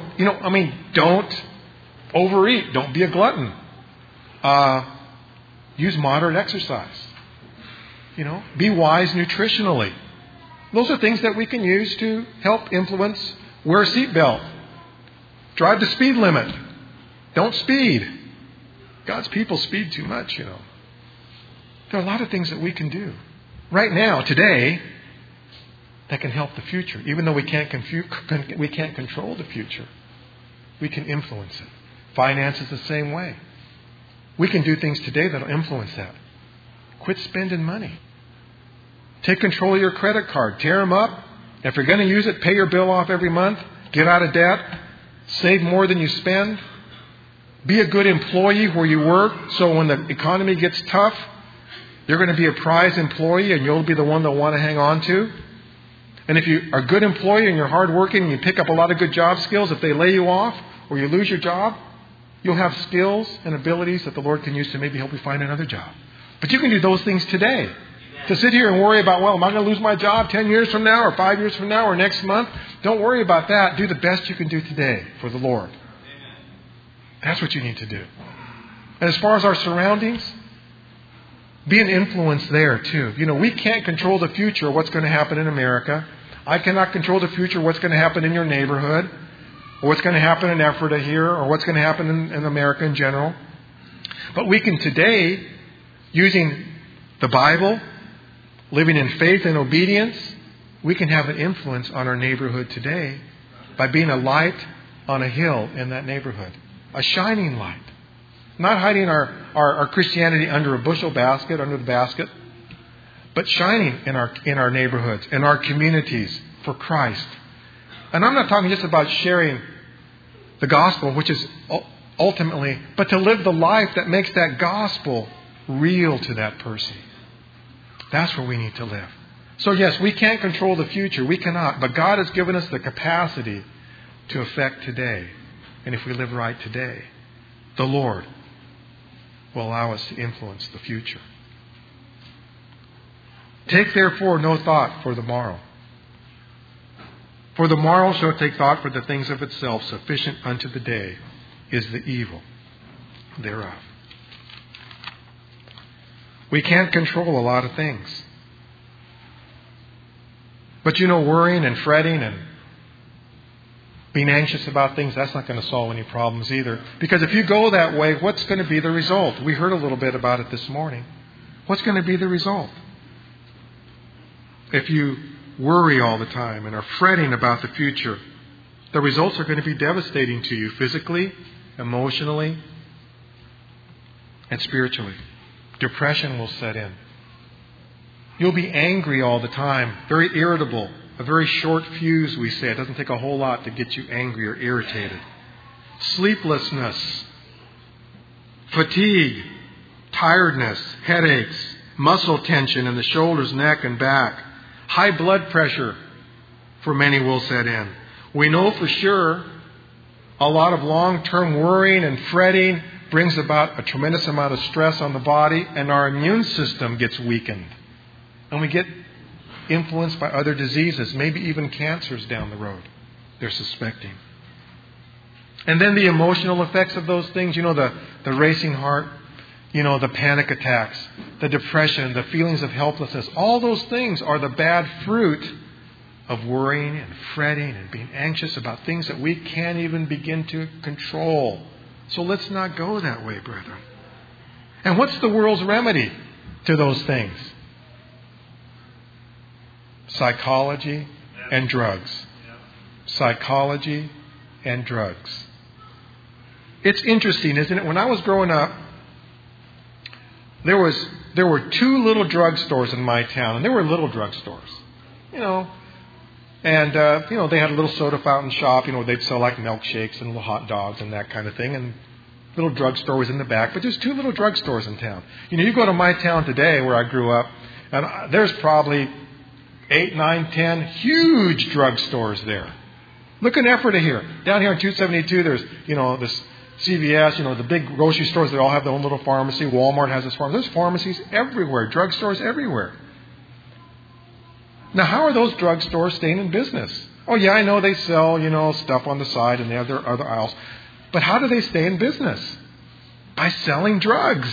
overeat. Don't be a glutton. Use moderate exercise. Be wise nutritionally. Those are things that we can use to help influence. Wear a seatbelt. Drive the speed limit. Don't speed. God's people speed too much, There are a lot of things that we can do right now, today, that can help the future. Even though we can't control the future, we can influence it. Finance is the same way. We can do things today that will influence that. Quit spending money. Take control of your credit card. Tear them up. If you're going to use it, pay your bill off every month. Get out of debt. Save more than you spend. Be a good employee where you work, so when the economy gets tough, you're going to be a prize employee and you'll be the one they'll want to hang on to. And if you are a good employee and you're hardworking and you pick up a lot of good job skills, if they lay you off or you lose your job, you'll have skills and abilities that the Lord can use to maybe help you find another job. But you can do those things today. To sit here and worry about, well, am I going to lose my job 10 years from now or 5 years from now or next month? Don't worry about that. Do the best you can do today for the Lord. That's what you need to do. And as far as our surroundings, be an influence there too. You know, we can't control the future of what's going to happen in America. I cannot control the future of what's going to happen in your neighborhood, or what's going to happen in Ephrata here, or what's going to happen in America in general. But we can today, using the Bible, living in faith and obedience, we can have an influence on our neighborhood today by being a light on a hill in that neighborhood. A shining light. Not hiding our Christianity under a bushel basket, under the basket, but shining in our neighborhoods, in our communities for Christ. And I'm not talking just about sharing the gospel, which is ultimately, but to live the life that makes that gospel real to that person. That's where we need to live. So yes, we can't control the future. We cannot. But God has given us the capacity to affect today. And if we live right today, the Lord will allow us to influence the future. Take therefore no thought for the morrow. For the morrow shall take thought for the things of itself. Sufficient unto the day is the evil thereof. We can't control a lot of things. But you know, worrying and fretting and being anxious about things, that's not going to solve any problems either. Because if you go that way, what's going to be the result? We heard a little bit about it this morning. What's going to be the result? If you worry all the time and are fretting about the future, the results are going to be devastating to you physically, emotionally, and spiritually. Depression will set in. You'll be angry all the time, very irritable. A very short fuse, we say. It doesn't take a whole lot to get you angry or irritated. Sleeplessness, fatigue, tiredness, headaches, muscle tension in the shoulders, neck, and back. High blood pressure for many will set in. We know for sure a lot of long-term worrying and fretting brings about a tremendous amount of stress on the body, and our immune system gets weakened. And we get influenced by other diseases, maybe even cancers down the road, they're suspecting. And then the emotional effects of those things, you know, the racing heart, you know, the panic attacks, the depression, the feelings of helplessness. All those things are the bad fruit of worrying and fretting and being anxious about things that we can't even begin to control. So let's not go that way, brethren. And what's the world's remedy to those things? Psychology and drugs. Psychology and drugs. It's interesting, isn't it? When I was growing up, there were 2 little drugstores in my town, and they were little drugstores, you know. And you know, they had a little soda fountain shop. You know, they'd sell like milkshakes and little hot dogs and that kind of thing. And little drugstore was in the back. But there's 2 little drugstores in town. You know, you go to my town today, where I grew up, and there's probably 8, 9, 10 huge drugstores there. Look in Ephrata here. Down here on 272, there's, you know, this CVS, you know, the big grocery stores that all have their own little pharmacy. Walmart has its pharmacy. There's pharmacies everywhere, drugstores everywhere. Now, how are those drugstores staying in business? Oh, yeah, I know they sell, you know, stuff on the side and they have their other aisles. But how do they stay in business? By selling drugs.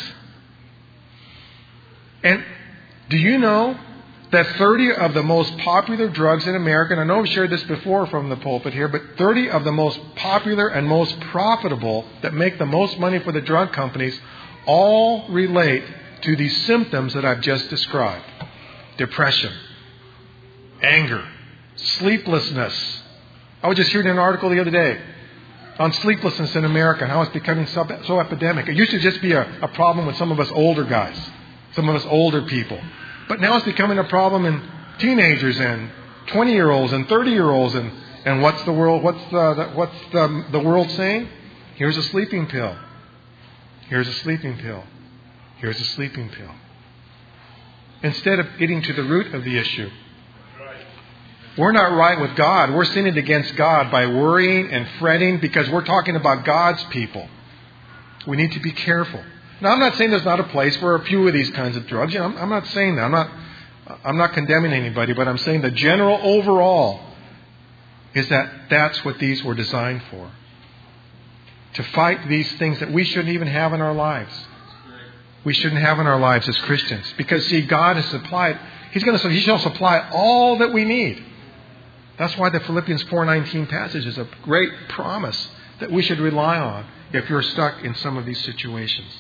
And do you know that 30 of the most popular drugs in America, and I know I've shared this before from the pulpit here, but 30 of the most popular and most profitable that make the most money for the drug companies all relate to these symptoms that I've just described. Depression, anger, sleeplessness. I was just hearing an article the other day on sleeplessness in America and how it's becoming so epidemic. It used to just be a problem with some of us older guys, some of us older people. But now it's becoming a problem in teenagers and 20-year-olds and 30-year-olds and And what's the world saying? Here's a sleeping pill. Here's a sleeping pill. Here's a sleeping pill. Instead of getting to the root of the issue. We're not right with God. We're sinning against God by worrying and fretting because we're talking about God's people. We need to be careful. Now, I'm not saying there's not a place for a few of these kinds of drugs. I'm not saying that. I'm not condemning anybody, but I'm saying the general overall is that that's what these were designed for. To fight these things that we shouldn't even have in our lives. We shouldn't have in our lives as Christians. Because, see, God has supplied. He shall supply all that we need. That's why the Philippians 4:19 passage is a great promise that we should rely on if you're stuck in some of these situations.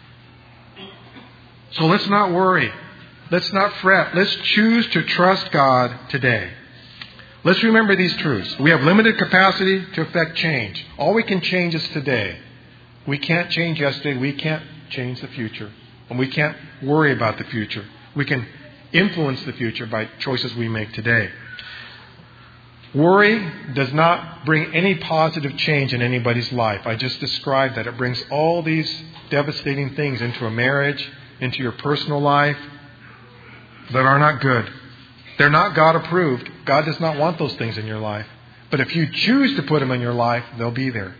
So let's not worry. Let's not fret. Let's choose to trust God today. Let's remember these truths. We have limited capacity to affect change. All we can change is today. We can't change yesterday. We can't change the future. And we can't worry about the future. We can influence the future by choices we make today. Worry does not bring any positive change in anybody's life. I just described that. It brings all these devastating things into a marriage, into your personal life that are not good. They're not God approved. God does not want those things in your life. But if you choose to put them in your life, they'll be there.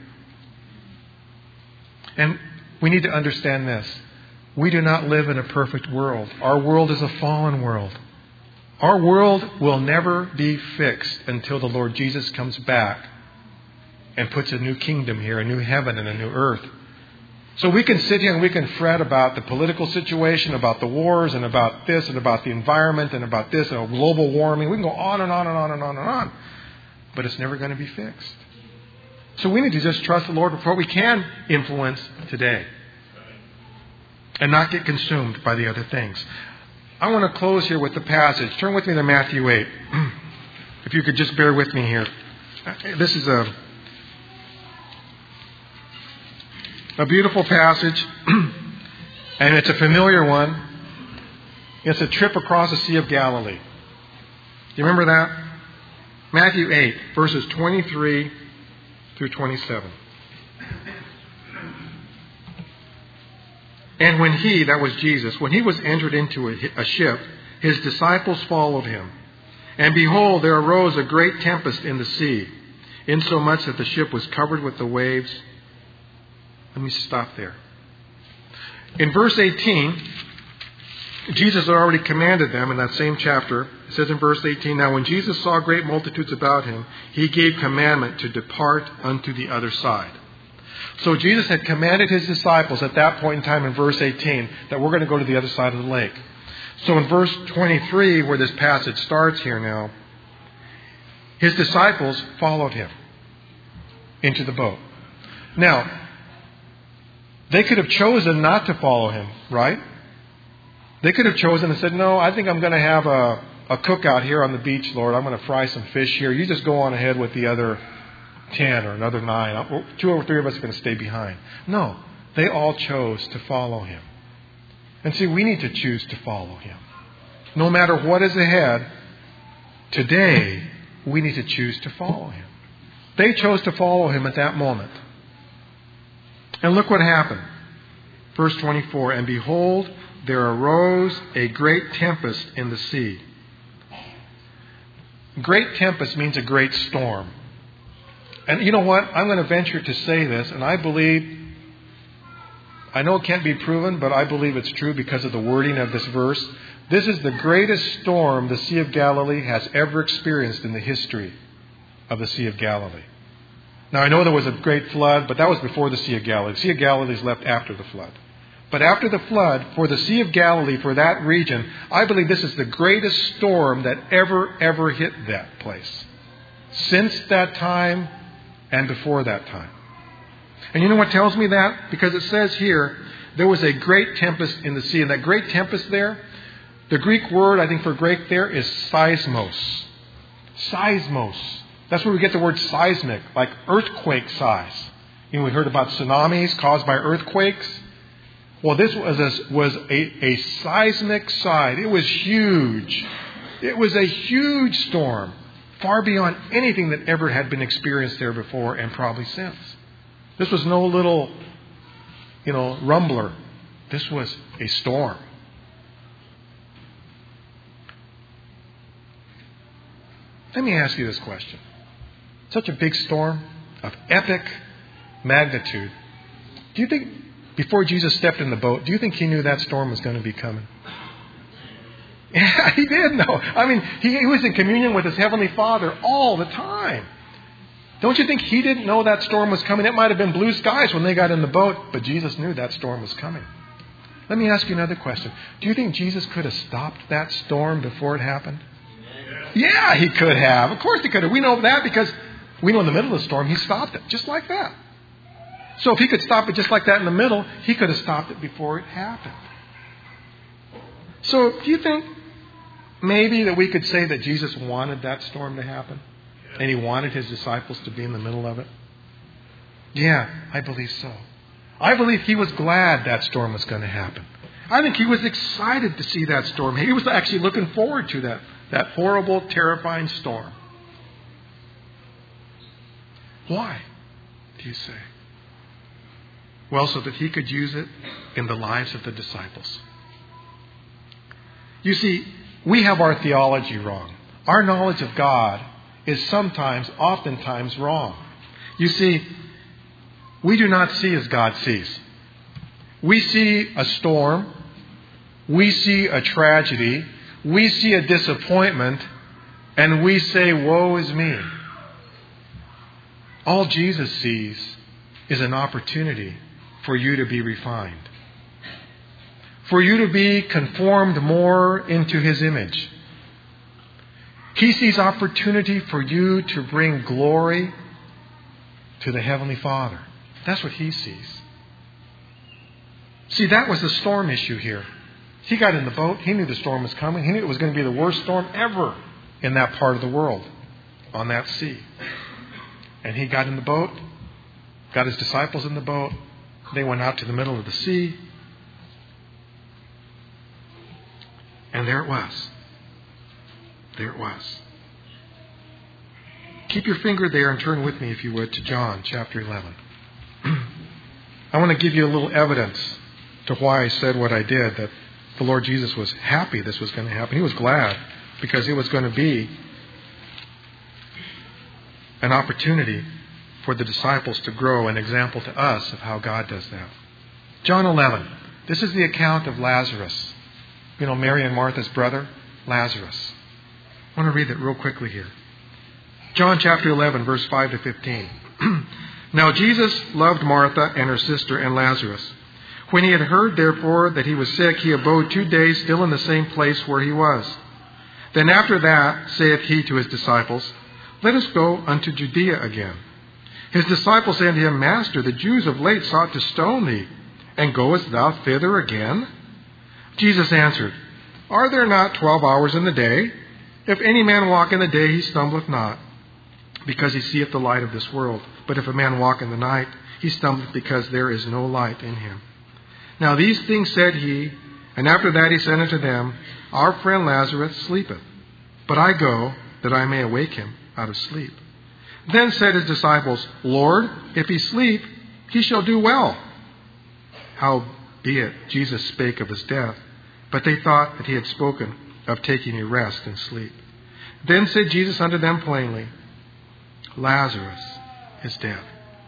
And we need to understand this. We do not live in a perfect world. Our world is a fallen world. Our world will never be fixed until the Lord Jesus comes back and puts a new kingdom here, a new heaven and a new earth. So we can sit here and we can fret about the political situation, about the wars, and about this, and about the environment, and about this, and global warming. We can go on and on and on and on and on. But it's never going to be fixed. So we need to just trust the Lord for what we can influence today. And not get consumed by the other things. I want to close here with the passage. Turn with me to Matthew 8. If you could just bear with me here. This is a beautiful passage. And it's a familiar one. It's a trip across the Sea of Galilee. Do you remember that? Matthew 8, verses 23 through 27. And when he, that was Jesus, when he was entered into a ship, his disciples followed him. And behold, there arose a great tempest in the sea, insomuch that the ship was covered with the waves. Let me stop there. In verse 18, Jesus had already commanded them in that same chapter. It says in verse 18, Now when Jesus saw great multitudes about him, he gave commandment to depart unto the other side. So Jesus had commanded his disciples at that point in time in verse 18 that we're going to go to the other side of the lake. So in verse 23, where this passage starts here now, his disciples followed him into the boat. Now, they could have chosen not to follow him, right? They could have chosen and said, No, I think I'm going to have a cookout here on the beach, Lord. I'm going to fry some fish here. You just go on ahead with the other 10 or another 9. 2 or 3 of us are going to stay behind. No, they all chose to follow him. And see, we need to choose to follow him. No matter what is ahead, today we need to choose to follow him. They chose to follow him at that moment. And look what happened. Verse 24, And behold, there arose a great tempest in the sea. Great tempest means a great storm. And you know what? I'm going to venture to say this, and I know it can't be proven, but I believe it's true because of the wording of this verse. This is the greatest storm the Sea of Galilee has ever experienced in the history of the Sea of Galilee. Now, I know there was a great flood, but that was before the Sea of Galilee. The Sea of Galilee is left after the flood. But after the flood, for the Sea of Galilee, for that region, I believe this is the greatest storm that ever hit that place. Since that time and before that time. And you know what tells me that? Because it says here, there was a great tempest in the sea. And that great tempest there, the Greek word, I think, for great there is seismos. Seismos. That's where we get the word seismic, like earthquake size. You know, we heard about tsunamis caused by earthquakes. Well, this was a seismic size. It was huge. It was a huge storm. far beyond anything that ever had been experienced there before and probably since. This was no little, rumbler. This was a storm. Let me ask you this question. Such a big storm of epic magnitude. Do you think, before Jesus stepped in the boat, do you think he knew that storm was going to be coming? Yeah, he did know. I mean, he was in communion with his Heavenly Father all the time. Don't you think he didn't know that storm was coming? It might have been blue skies when they got in the boat, but Jesus knew that storm was coming. Let me ask you another question. Do you think Jesus could have stopped that storm before it happened? Yeah, he could have. Of course he could have. We know that because we know in the middle of the storm, he stopped it, just like that. So if he could stop it just like that in the middle, he could have stopped it before it happened. So do you think maybe that we could say that Jesus wanted that storm to happen? And he wanted his disciples to be in the middle of it? Yeah, I believe so. I believe he was glad that storm was going to happen. I think he was excited to see that storm. He was actually looking forward to that horrible, terrifying storm. Why, do you say? Well, so that he could use it in the lives of the disciples. You see, we have our theology wrong. Our knowledge of God is oftentimes wrong. You see, we do not see as God sees. We see a storm. We see a tragedy. We see a disappointment. And we say, woe is me. All Jesus sees is an opportunity for you to be refined. For you to be conformed more into his image. He sees opportunity for you to bring glory to the Heavenly Father. That's what he sees. See, that was the storm issue here. He got in the boat. He knew the storm was coming. He knew it was going to be the worst storm ever in that part of the world, on that sea. And he got in the boat, got his disciples in the boat. They went out to the middle of the sea. And there it was. There it was. Keep your finger there and turn with me, if you would, to John chapter 11. I want to give you a little evidence to why I said what I did, that the Lord Jesus was happy this was going to happen. He was glad because it was going to be an opportunity for the disciples to grow, an example to us of how God does that. John 11. This is the account of Lazarus. Mary and Martha's brother, Lazarus. I want to read that real quickly here. John chapter 11, verse 5 to 15. Now Jesus loved Martha and her sister and Lazarus. When he had heard, therefore, that he was sick, he abode 2 days still in the same place where he was. Then after that saith he to his disciples, Let us go unto Judea again. His disciples said to him, Master, the Jews of late sought to stone thee, and goest thou thither again? Jesus answered, Are there not 12 hours in the day? If any man walk in the day, he stumbleth not, because he seeth the light of this world. But if a man walk in the night, he stumbleth, because there is no light in him. Now these things said he, and after that he said unto them, Our friend Lazarus sleepeth, but I go, that I may awake him out of sleep. Then said his disciples, Lord, if he sleep, he shall do well. Howbeit Jesus spake of his death, but they thought that he had spoken of taking a rest and sleep. Then said Jesus unto them plainly, Lazarus is dead.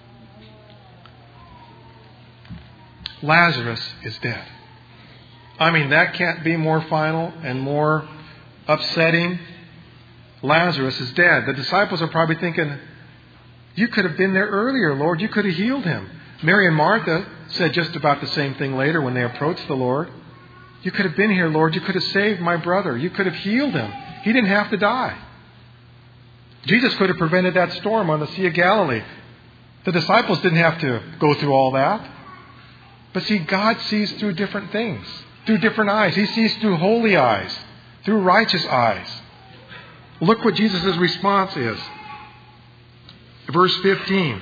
Lazarus is dead. I mean, that can't be more final and more upsetting. Lazarus is dead. The disciples are probably thinking, you could have been there earlier, Lord. You could have healed him. Mary and Martha said just about the same thing later when they approached the Lord. You could have been here, Lord. You could have saved my brother. You could have healed him. He didn't have to die. Jesus could have prevented that storm on the Sea of Galilee. The disciples didn't have to go through all that. But see, God sees through different things, through different eyes. He sees through holy eyes, through righteous eyes. Look what Jesus' response is. Verse 15.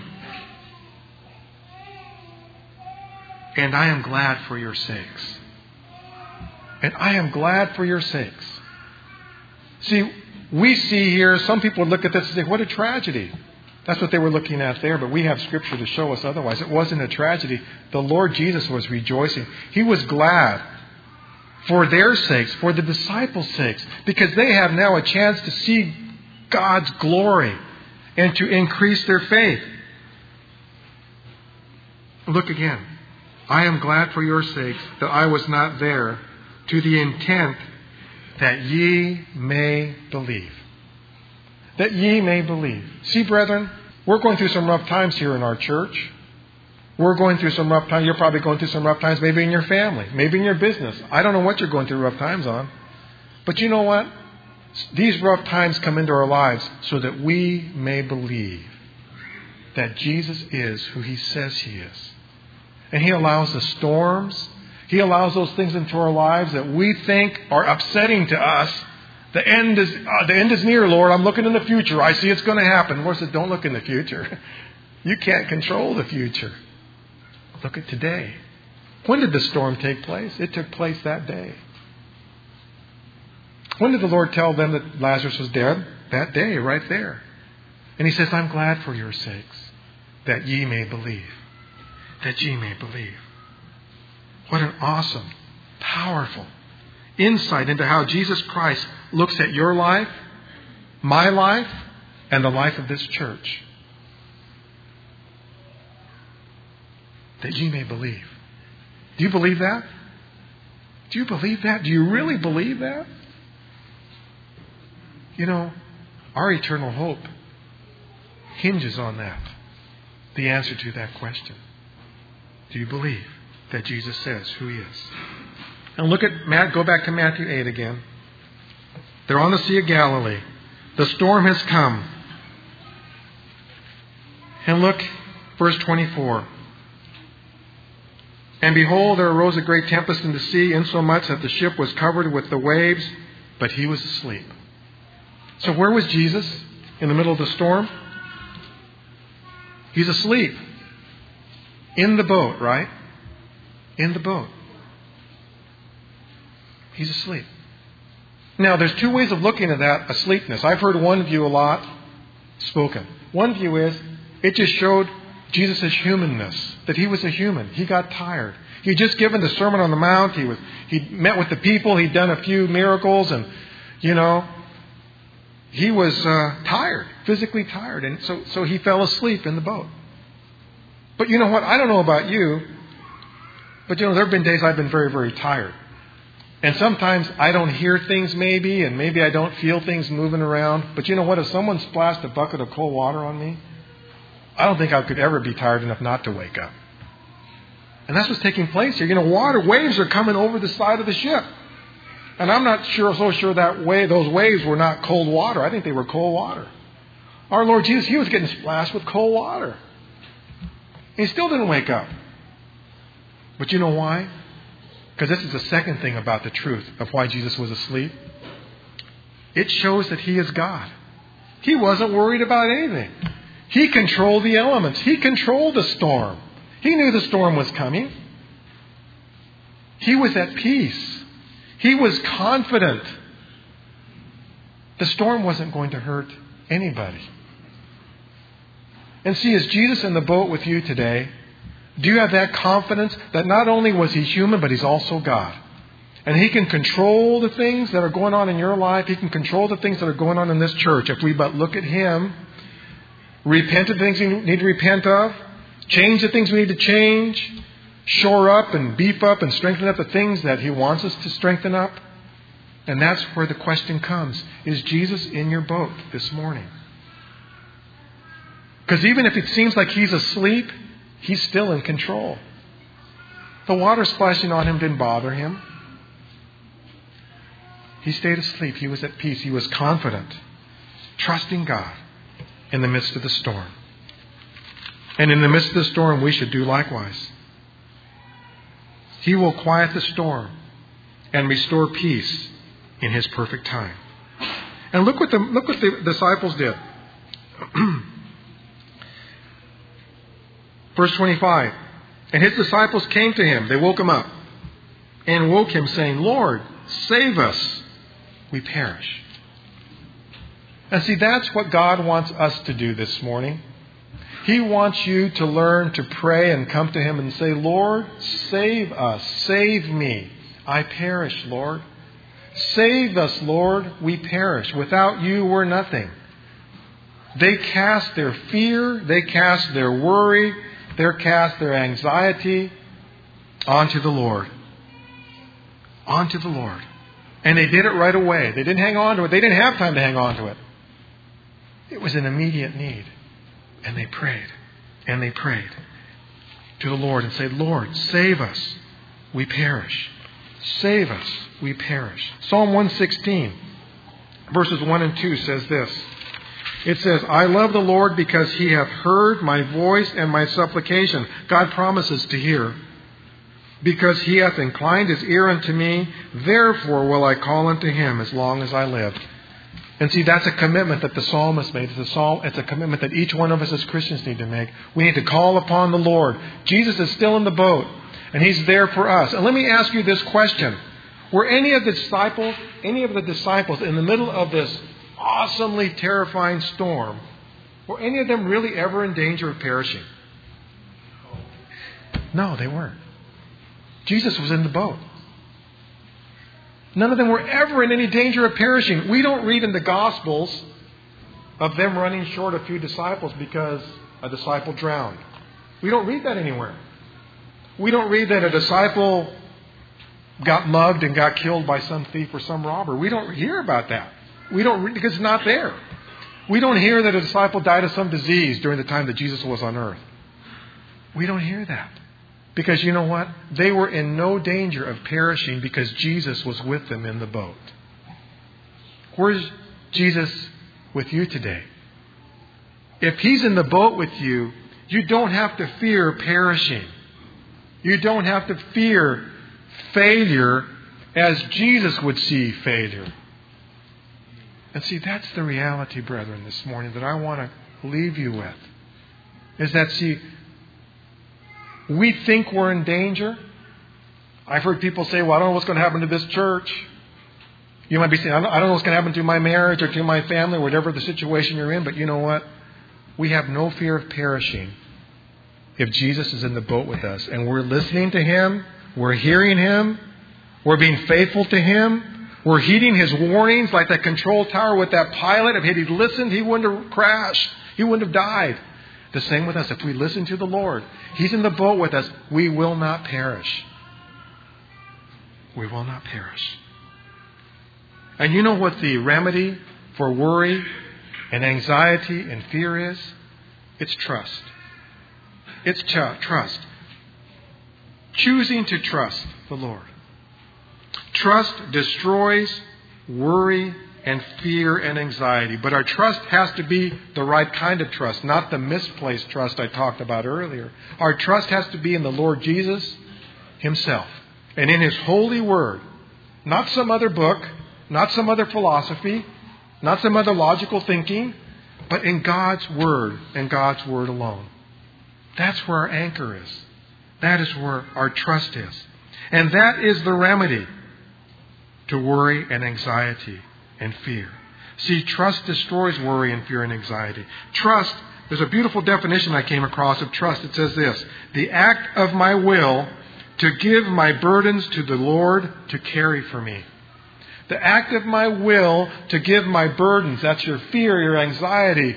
And I am glad for your sakes. And I am glad for your sakes. See, We see here, some people would look at this and say, what a tragedy. That's what they were looking at there, but we have Scripture to show us otherwise. It wasn't a tragedy. The Lord Jesus was rejoicing. He was glad for their sakes, for the disciples' sakes, because they have now a chance to see God's glory and to increase their faith. Look again. I am glad for your sakes that I was not there, to the intent that ye may believe. That ye may believe. See, brethren, we're going through some rough times here in our church. We're going through some rough times. You're probably going through some rough times maybe in your family, maybe in your business. I don't know what you're going through rough times on. But you know what? These rough times come into our lives so that we may believe that Jesus is who He says He is. And He allows the storms. He allows those things into our lives that we think are upsetting to us. The end is near, Lord. I'm looking in the future. I see it's going to happen. The Lord said, don't look in the future. You can't control the future. Look at today. When did the storm take place? It took place that day. When did the Lord tell them that Lazarus was dead? That day, right there. And He says, I'm glad for your sakes, that ye may believe. That ye may believe. What an awesome, powerful insight into how Jesus Christ looks at your life, my life, and the life of this church. That ye may believe. Do you believe that? Do you believe that? Do you really believe that? You know, our eternal hope hinges on that. The answer to that question. Do you believe that Jesus says who He is? And look at go back to Matthew 8 again. They're on the Sea of Galilee. The storm has come. And look, verse 24. And behold, there arose a great tempest in the sea, insomuch that the ship was covered with the waves, but He was asleep. So where was Jesus in the middle of the storm? He's asleep. In the boat, right? In the boat. He's asleep. Now, there's two ways of looking at that asleepness. I've heard one view a lot spoken. One view is it just showed Jesus' humanness, that He was a human. He got tired. He'd just given the Sermon on the Mount. He'd met with the people. He'd done a few miracles. And, he was tired, physically tired. And so He fell asleep in the boat. But you know what? I don't know about you. But there have been days I've been very, very tired. And sometimes I don't hear things maybe, and maybe I don't feel things moving around. But you know what? If someone splashed a bucket of cold water on me, I don't think I could ever be tired enough not to wake up. And that's what's taking place here. Waves are coming over the side of the ship. And I'm not so sure that those waves were not cold water. I think they were cold water. Our Lord Jesus, He was getting splashed with cold water. He still didn't wake up. But you know why? Because this is the second thing about the truth of why Jesus was asleep. It shows that He is God. He wasn't worried about anything. He controlled the elements. He controlled the storm. He knew the storm was coming. He was at peace. He was confident. The storm wasn't going to hurt anybody. And see, is Jesus in the boat with you today? Do you have that confidence that not only was He human, but He's also God? And He can control the things that are going on in your life. He can control the things that are going on in this church. If we but look at Him, repent of the things we need to repent of, change the things we need to change, shore up and beef up and strengthen up the things that He wants us to strengthen up. And that's where the question comes. Is Jesus in your boat this morning? Because even if it seems like He's asleep, He's still in control. The water splashing on Him didn't bother Him. He stayed asleep. He was at peace. He was confident, trusting God in the midst of the storm. And in the midst of the storm, we should do likewise. He will quiet the storm and restore peace in His perfect time. And look what the disciples did. Verse 25. And His disciples came to Him. They woke Him up and woke Him, saying, Lord, save us. We perish. And see, that's what God wants us to do this morning. He wants you to learn to pray and come to Him and say, Lord, save us. Save me. I perish, Lord. Save us, Lord. We perish. Without you, we're nothing. They cast their fear. They cast their worry. They cast their anxiety onto the Lord. Onto the Lord. And they did it right away. They didn't hang on to it. They didn't have time to hang on to it. It was an immediate need. And they prayed. And they prayed to the Lord and said, Lord, save us. We perish. Save us. We perish. Psalm 116, verses 1 and 2 says this. It says, I love the Lord because He hath heard my voice and my supplication. God promises to hear. Because He hath inclined His ear unto me, therefore will I call unto Him as long as I live. And see, that's a commitment that the psalmist made. It's a commitment that each one of us as Christians need to make. We need to call upon the Lord. Jesus is still in the boat, and He's there for us. And let me ask you this question. Were any of the disciples in the middle of this awesomely terrifying storm, were any of them really ever in danger of perishing? No, they weren't. Jesus was in the boat. None of them were ever in any danger of perishing. We don't read in the Gospels of them running short a few disciples because a disciple drowned. We don't read that anywhere. We don't read that a disciple got mugged and got killed by some thief or some robber. We don't hear about that. We don't read because it's not there. We don't hear that a disciple died of some disease during the time that Jesus was on earth. We don't hear that. Because you know what? They were in no danger of perishing because Jesus was with them in the boat. Where's Jesus with you today? If He's in the boat with you, you don't have to fear perishing. You don't have to fear failure as Jesus would see failure. And see, that's the reality, brethren, this morning that I want to leave you with. Is that, see, we think we're in danger. I've heard people say, well, I don't know what's going to happen to this church. You might be saying, I don't know what's going to happen to my marriage or to my family, or whatever the situation you're in. But you know what? We have no fear of perishing if Jesus is in the boat with us. And we're listening to Him. We're hearing Him. We're being faithful to Him. We're heeding His warnings like that control tower with that pilot. If he'd listened, he wouldn't have crashed. He wouldn't have died. The same with us. If we listen to the Lord, He's in the boat with us, we will not perish. We will not perish. And you know what the remedy for worry and anxiety and fear is? It's trust. It's trust. Choosing to trust the Lord. Trust destroys worry and fear and anxiety. But our trust has to be the right kind of trust, not the misplaced trust I talked about earlier. Our trust has to be in the Lord Jesus Himself and in His holy word. Not some other book, not some other philosophy, not some other logical thinking, but in God's word and God's word alone. That's where our anchor is. That is where our trust is. And that is the remedy to worry and anxiety and fear. See, trust destroys worry and fear and anxiety. Trust, there's a beautiful definition I came across of trust. It says this: the act of my will to give my burdens to the Lord to carry for me. The act of my will to give my burdens, that's your fear, your anxiety,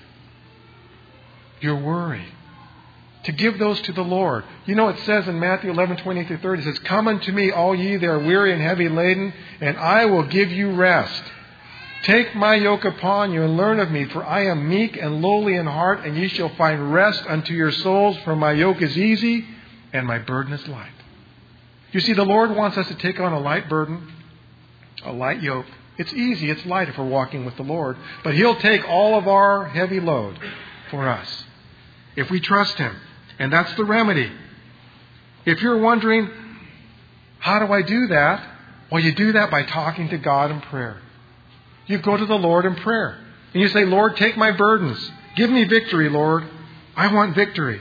your worry, to give those to the Lord. You know, it says in Matthew 11:20-30, it says, come unto me, all ye that are weary and heavy laden, and I will give you rest. Take my yoke upon you and learn of me, for I am meek and lowly in heart, and ye shall find rest unto your souls, for my yoke is easy and my burden is light. You see, the Lord wants us to take on a light burden, a light yoke. It's easy, it's light if we're walking with the Lord, but He'll take all of our heavy load for us if we trust Him. And that's the remedy. If you're wondering, how do I do that? Well, you do that by talking to God in prayer. You go to the Lord in prayer. And you say, Lord, take my burdens. Give me victory, Lord. I want victory.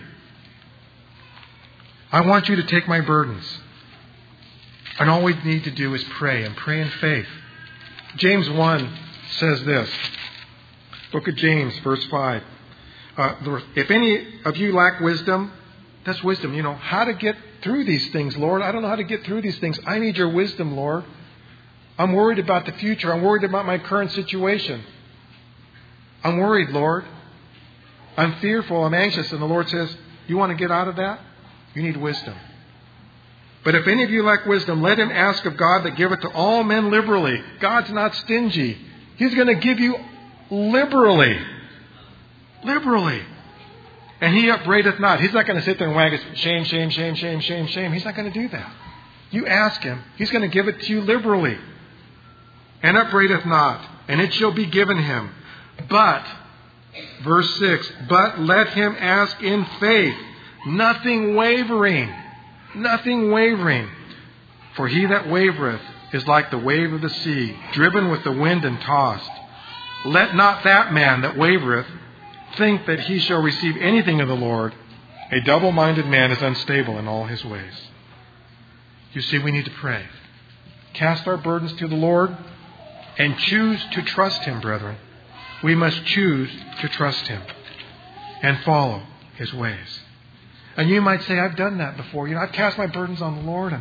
I want you to take my burdens. And all we need to do is pray, and pray in faith. James 1 says this. Book of James, verse 5. If any of you lack wisdom, that's wisdom. You know, how to get through these things, Lord. I don't know how to get through these things. I need your wisdom, Lord. I'm worried about the future. I'm worried about my current situation. I'm worried, Lord. I'm fearful. I'm anxious. And the Lord says, you want to get out of that? You need wisdom. But if any of you lack wisdom, let him ask of God that giveth to all men liberally. God's not stingy. He's going to give you liberally. Liberally. And he upbraideth not. He's not going to sit there and wag his shame, shame, shame, shame, shame, shame. He's not going to do that. You ask him. He's going to give it to you liberally. And upbraideth not. And it shall be given him. But, verse 6, but let him ask in faith, nothing wavering. Nothing wavering. For he that wavereth is like the wave of the sea, driven with the wind and tossed. Let not that man that wavereth think that he shall receive anything of the Lord. A double-minded man is unstable in all his ways. You see, we need to pray. Cast our burdens to the Lord and choose to trust him, brethren. We must choose to trust him and follow his ways. And you might say, I've done that before. You know, I've cast my burdens on the Lord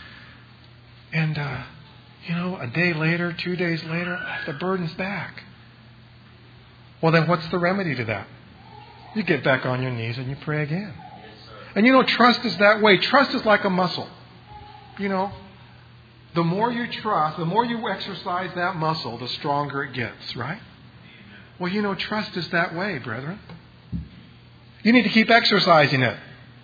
and a day later, 2 days later, the burden's back. Well, then what's the remedy to that? You get back on your knees and you pray again. And you know, trust is that way. Trust is like a muscle. You know, the more you trust, the more you exercise that muscle, the stronger it gets, right? Well, you know, trust is that way, brethren. You need to keep exercising it.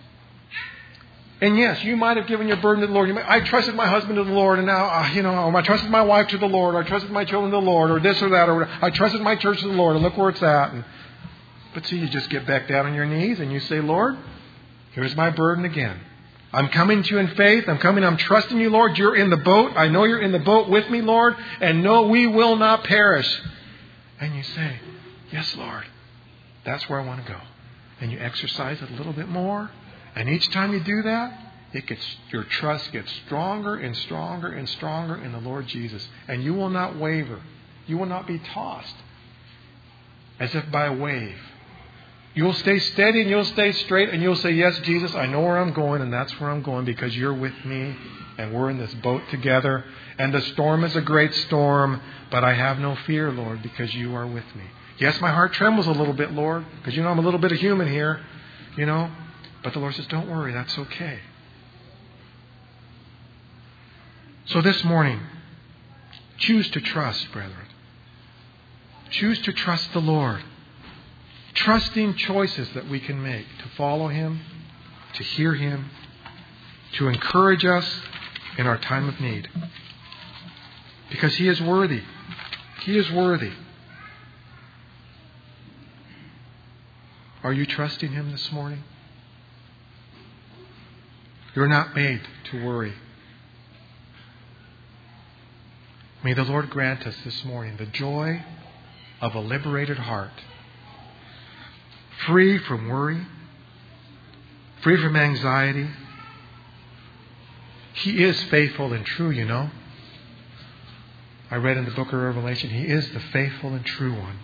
And yes, you might have given your burden to the Lord. I trusted my husband to the Lord, and now, I trusted my wife to the Lord, or I trusted my children to the Lord, or this or that, or I trusted my church to the Lord, and look where it's at. But see, you just get back down on your knees, and you say, Lord, here's my burden again. I'm coming to you in faith. I'm trusting you, Lord. You're in the boat. I know you're in the boat with me, Lord, and no, we will not perish. And you say, yes, Lord, that's where I want to go. And you exercise it a little bit more. And each time you do that, your trust gets stronger and stronger and stronger in the Lord Jesus. And you will not waver. You will not be tossed as if by a wave. You will stay steady and you'll stay straight and you'll say, yes, Jesus, I know where I'm going and that's where I'm going because you're with me and we're in this boat together. And the storm is a great storm, but I have no fear, Lord, because you are with me. Yes, my heart trembles a little bit, Lord, because I'm a little bit of human here, But the Lord says, don't worry, that's okay. So this morning, choose to trust, brethren. Choose to trust the Lord. Trusting choices that we can make to follow him, to hear him, to encourage us in our time of need. Because he is worthy. He is worthy. Are you trusting him this morning? You're not made to worry. May the Lord grant us this morning the joy of a liberated heart, free from worry, free from anxiety. He is faithful and true, I read in the book of Revelation, he is the faithful and true one.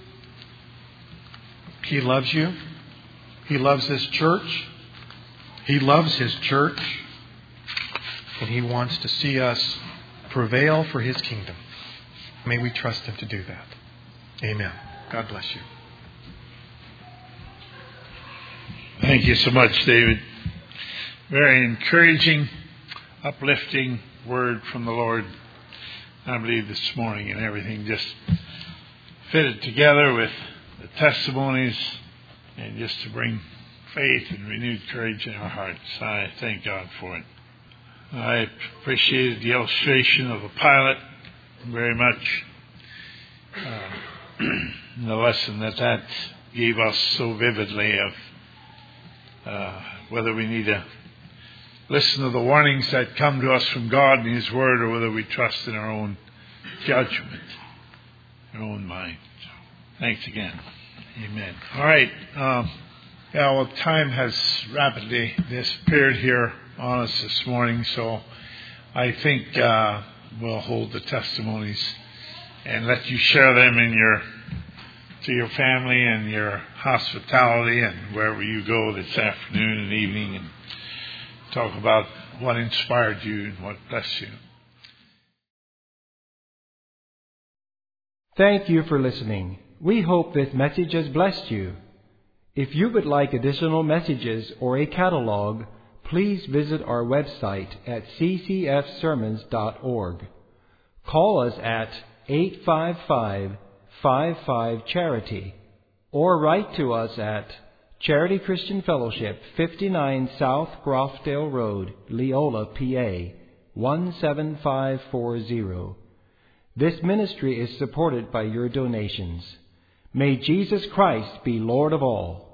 He loves you. He loves this church. He loves his church. And he wants to see us prevail for his kingdom. May we trust him to do that. Amen. God bless you. Thank you so much, David. Very encouraging, uplifting word from the Lord, I believe, this morning, and everything just fitted together with the testimonies and just to bring faith and renewed courage in our hearts. I thank God for it. I appreciated the illustration of a pilot very much. The lesson that gave us so vividly of whether we need to listen to the warnings that come to us from God and his word, or whether we trust in our own judgment, our own mind. So, thanks again. Amen. All right. Time has rapidly disappeared here on us this morning, so I think we'll hold the testimonies and let you share them in your to your family and your hospitality and wherever you go this afternoon and evening, and talk about what inspired you and what blessed you. Thank you for listening. We hope this message has blessed you. If you would like additional messages or a catalog, please visit our website at ccfsermons.org. Call us at 855-55-CHARITY or write to us at Charity Christian Fellowship, 59 South Grofdale Road, Leola, PA, 17540. This ministry is supported by your donations. May Jesus Christ be Lord of all.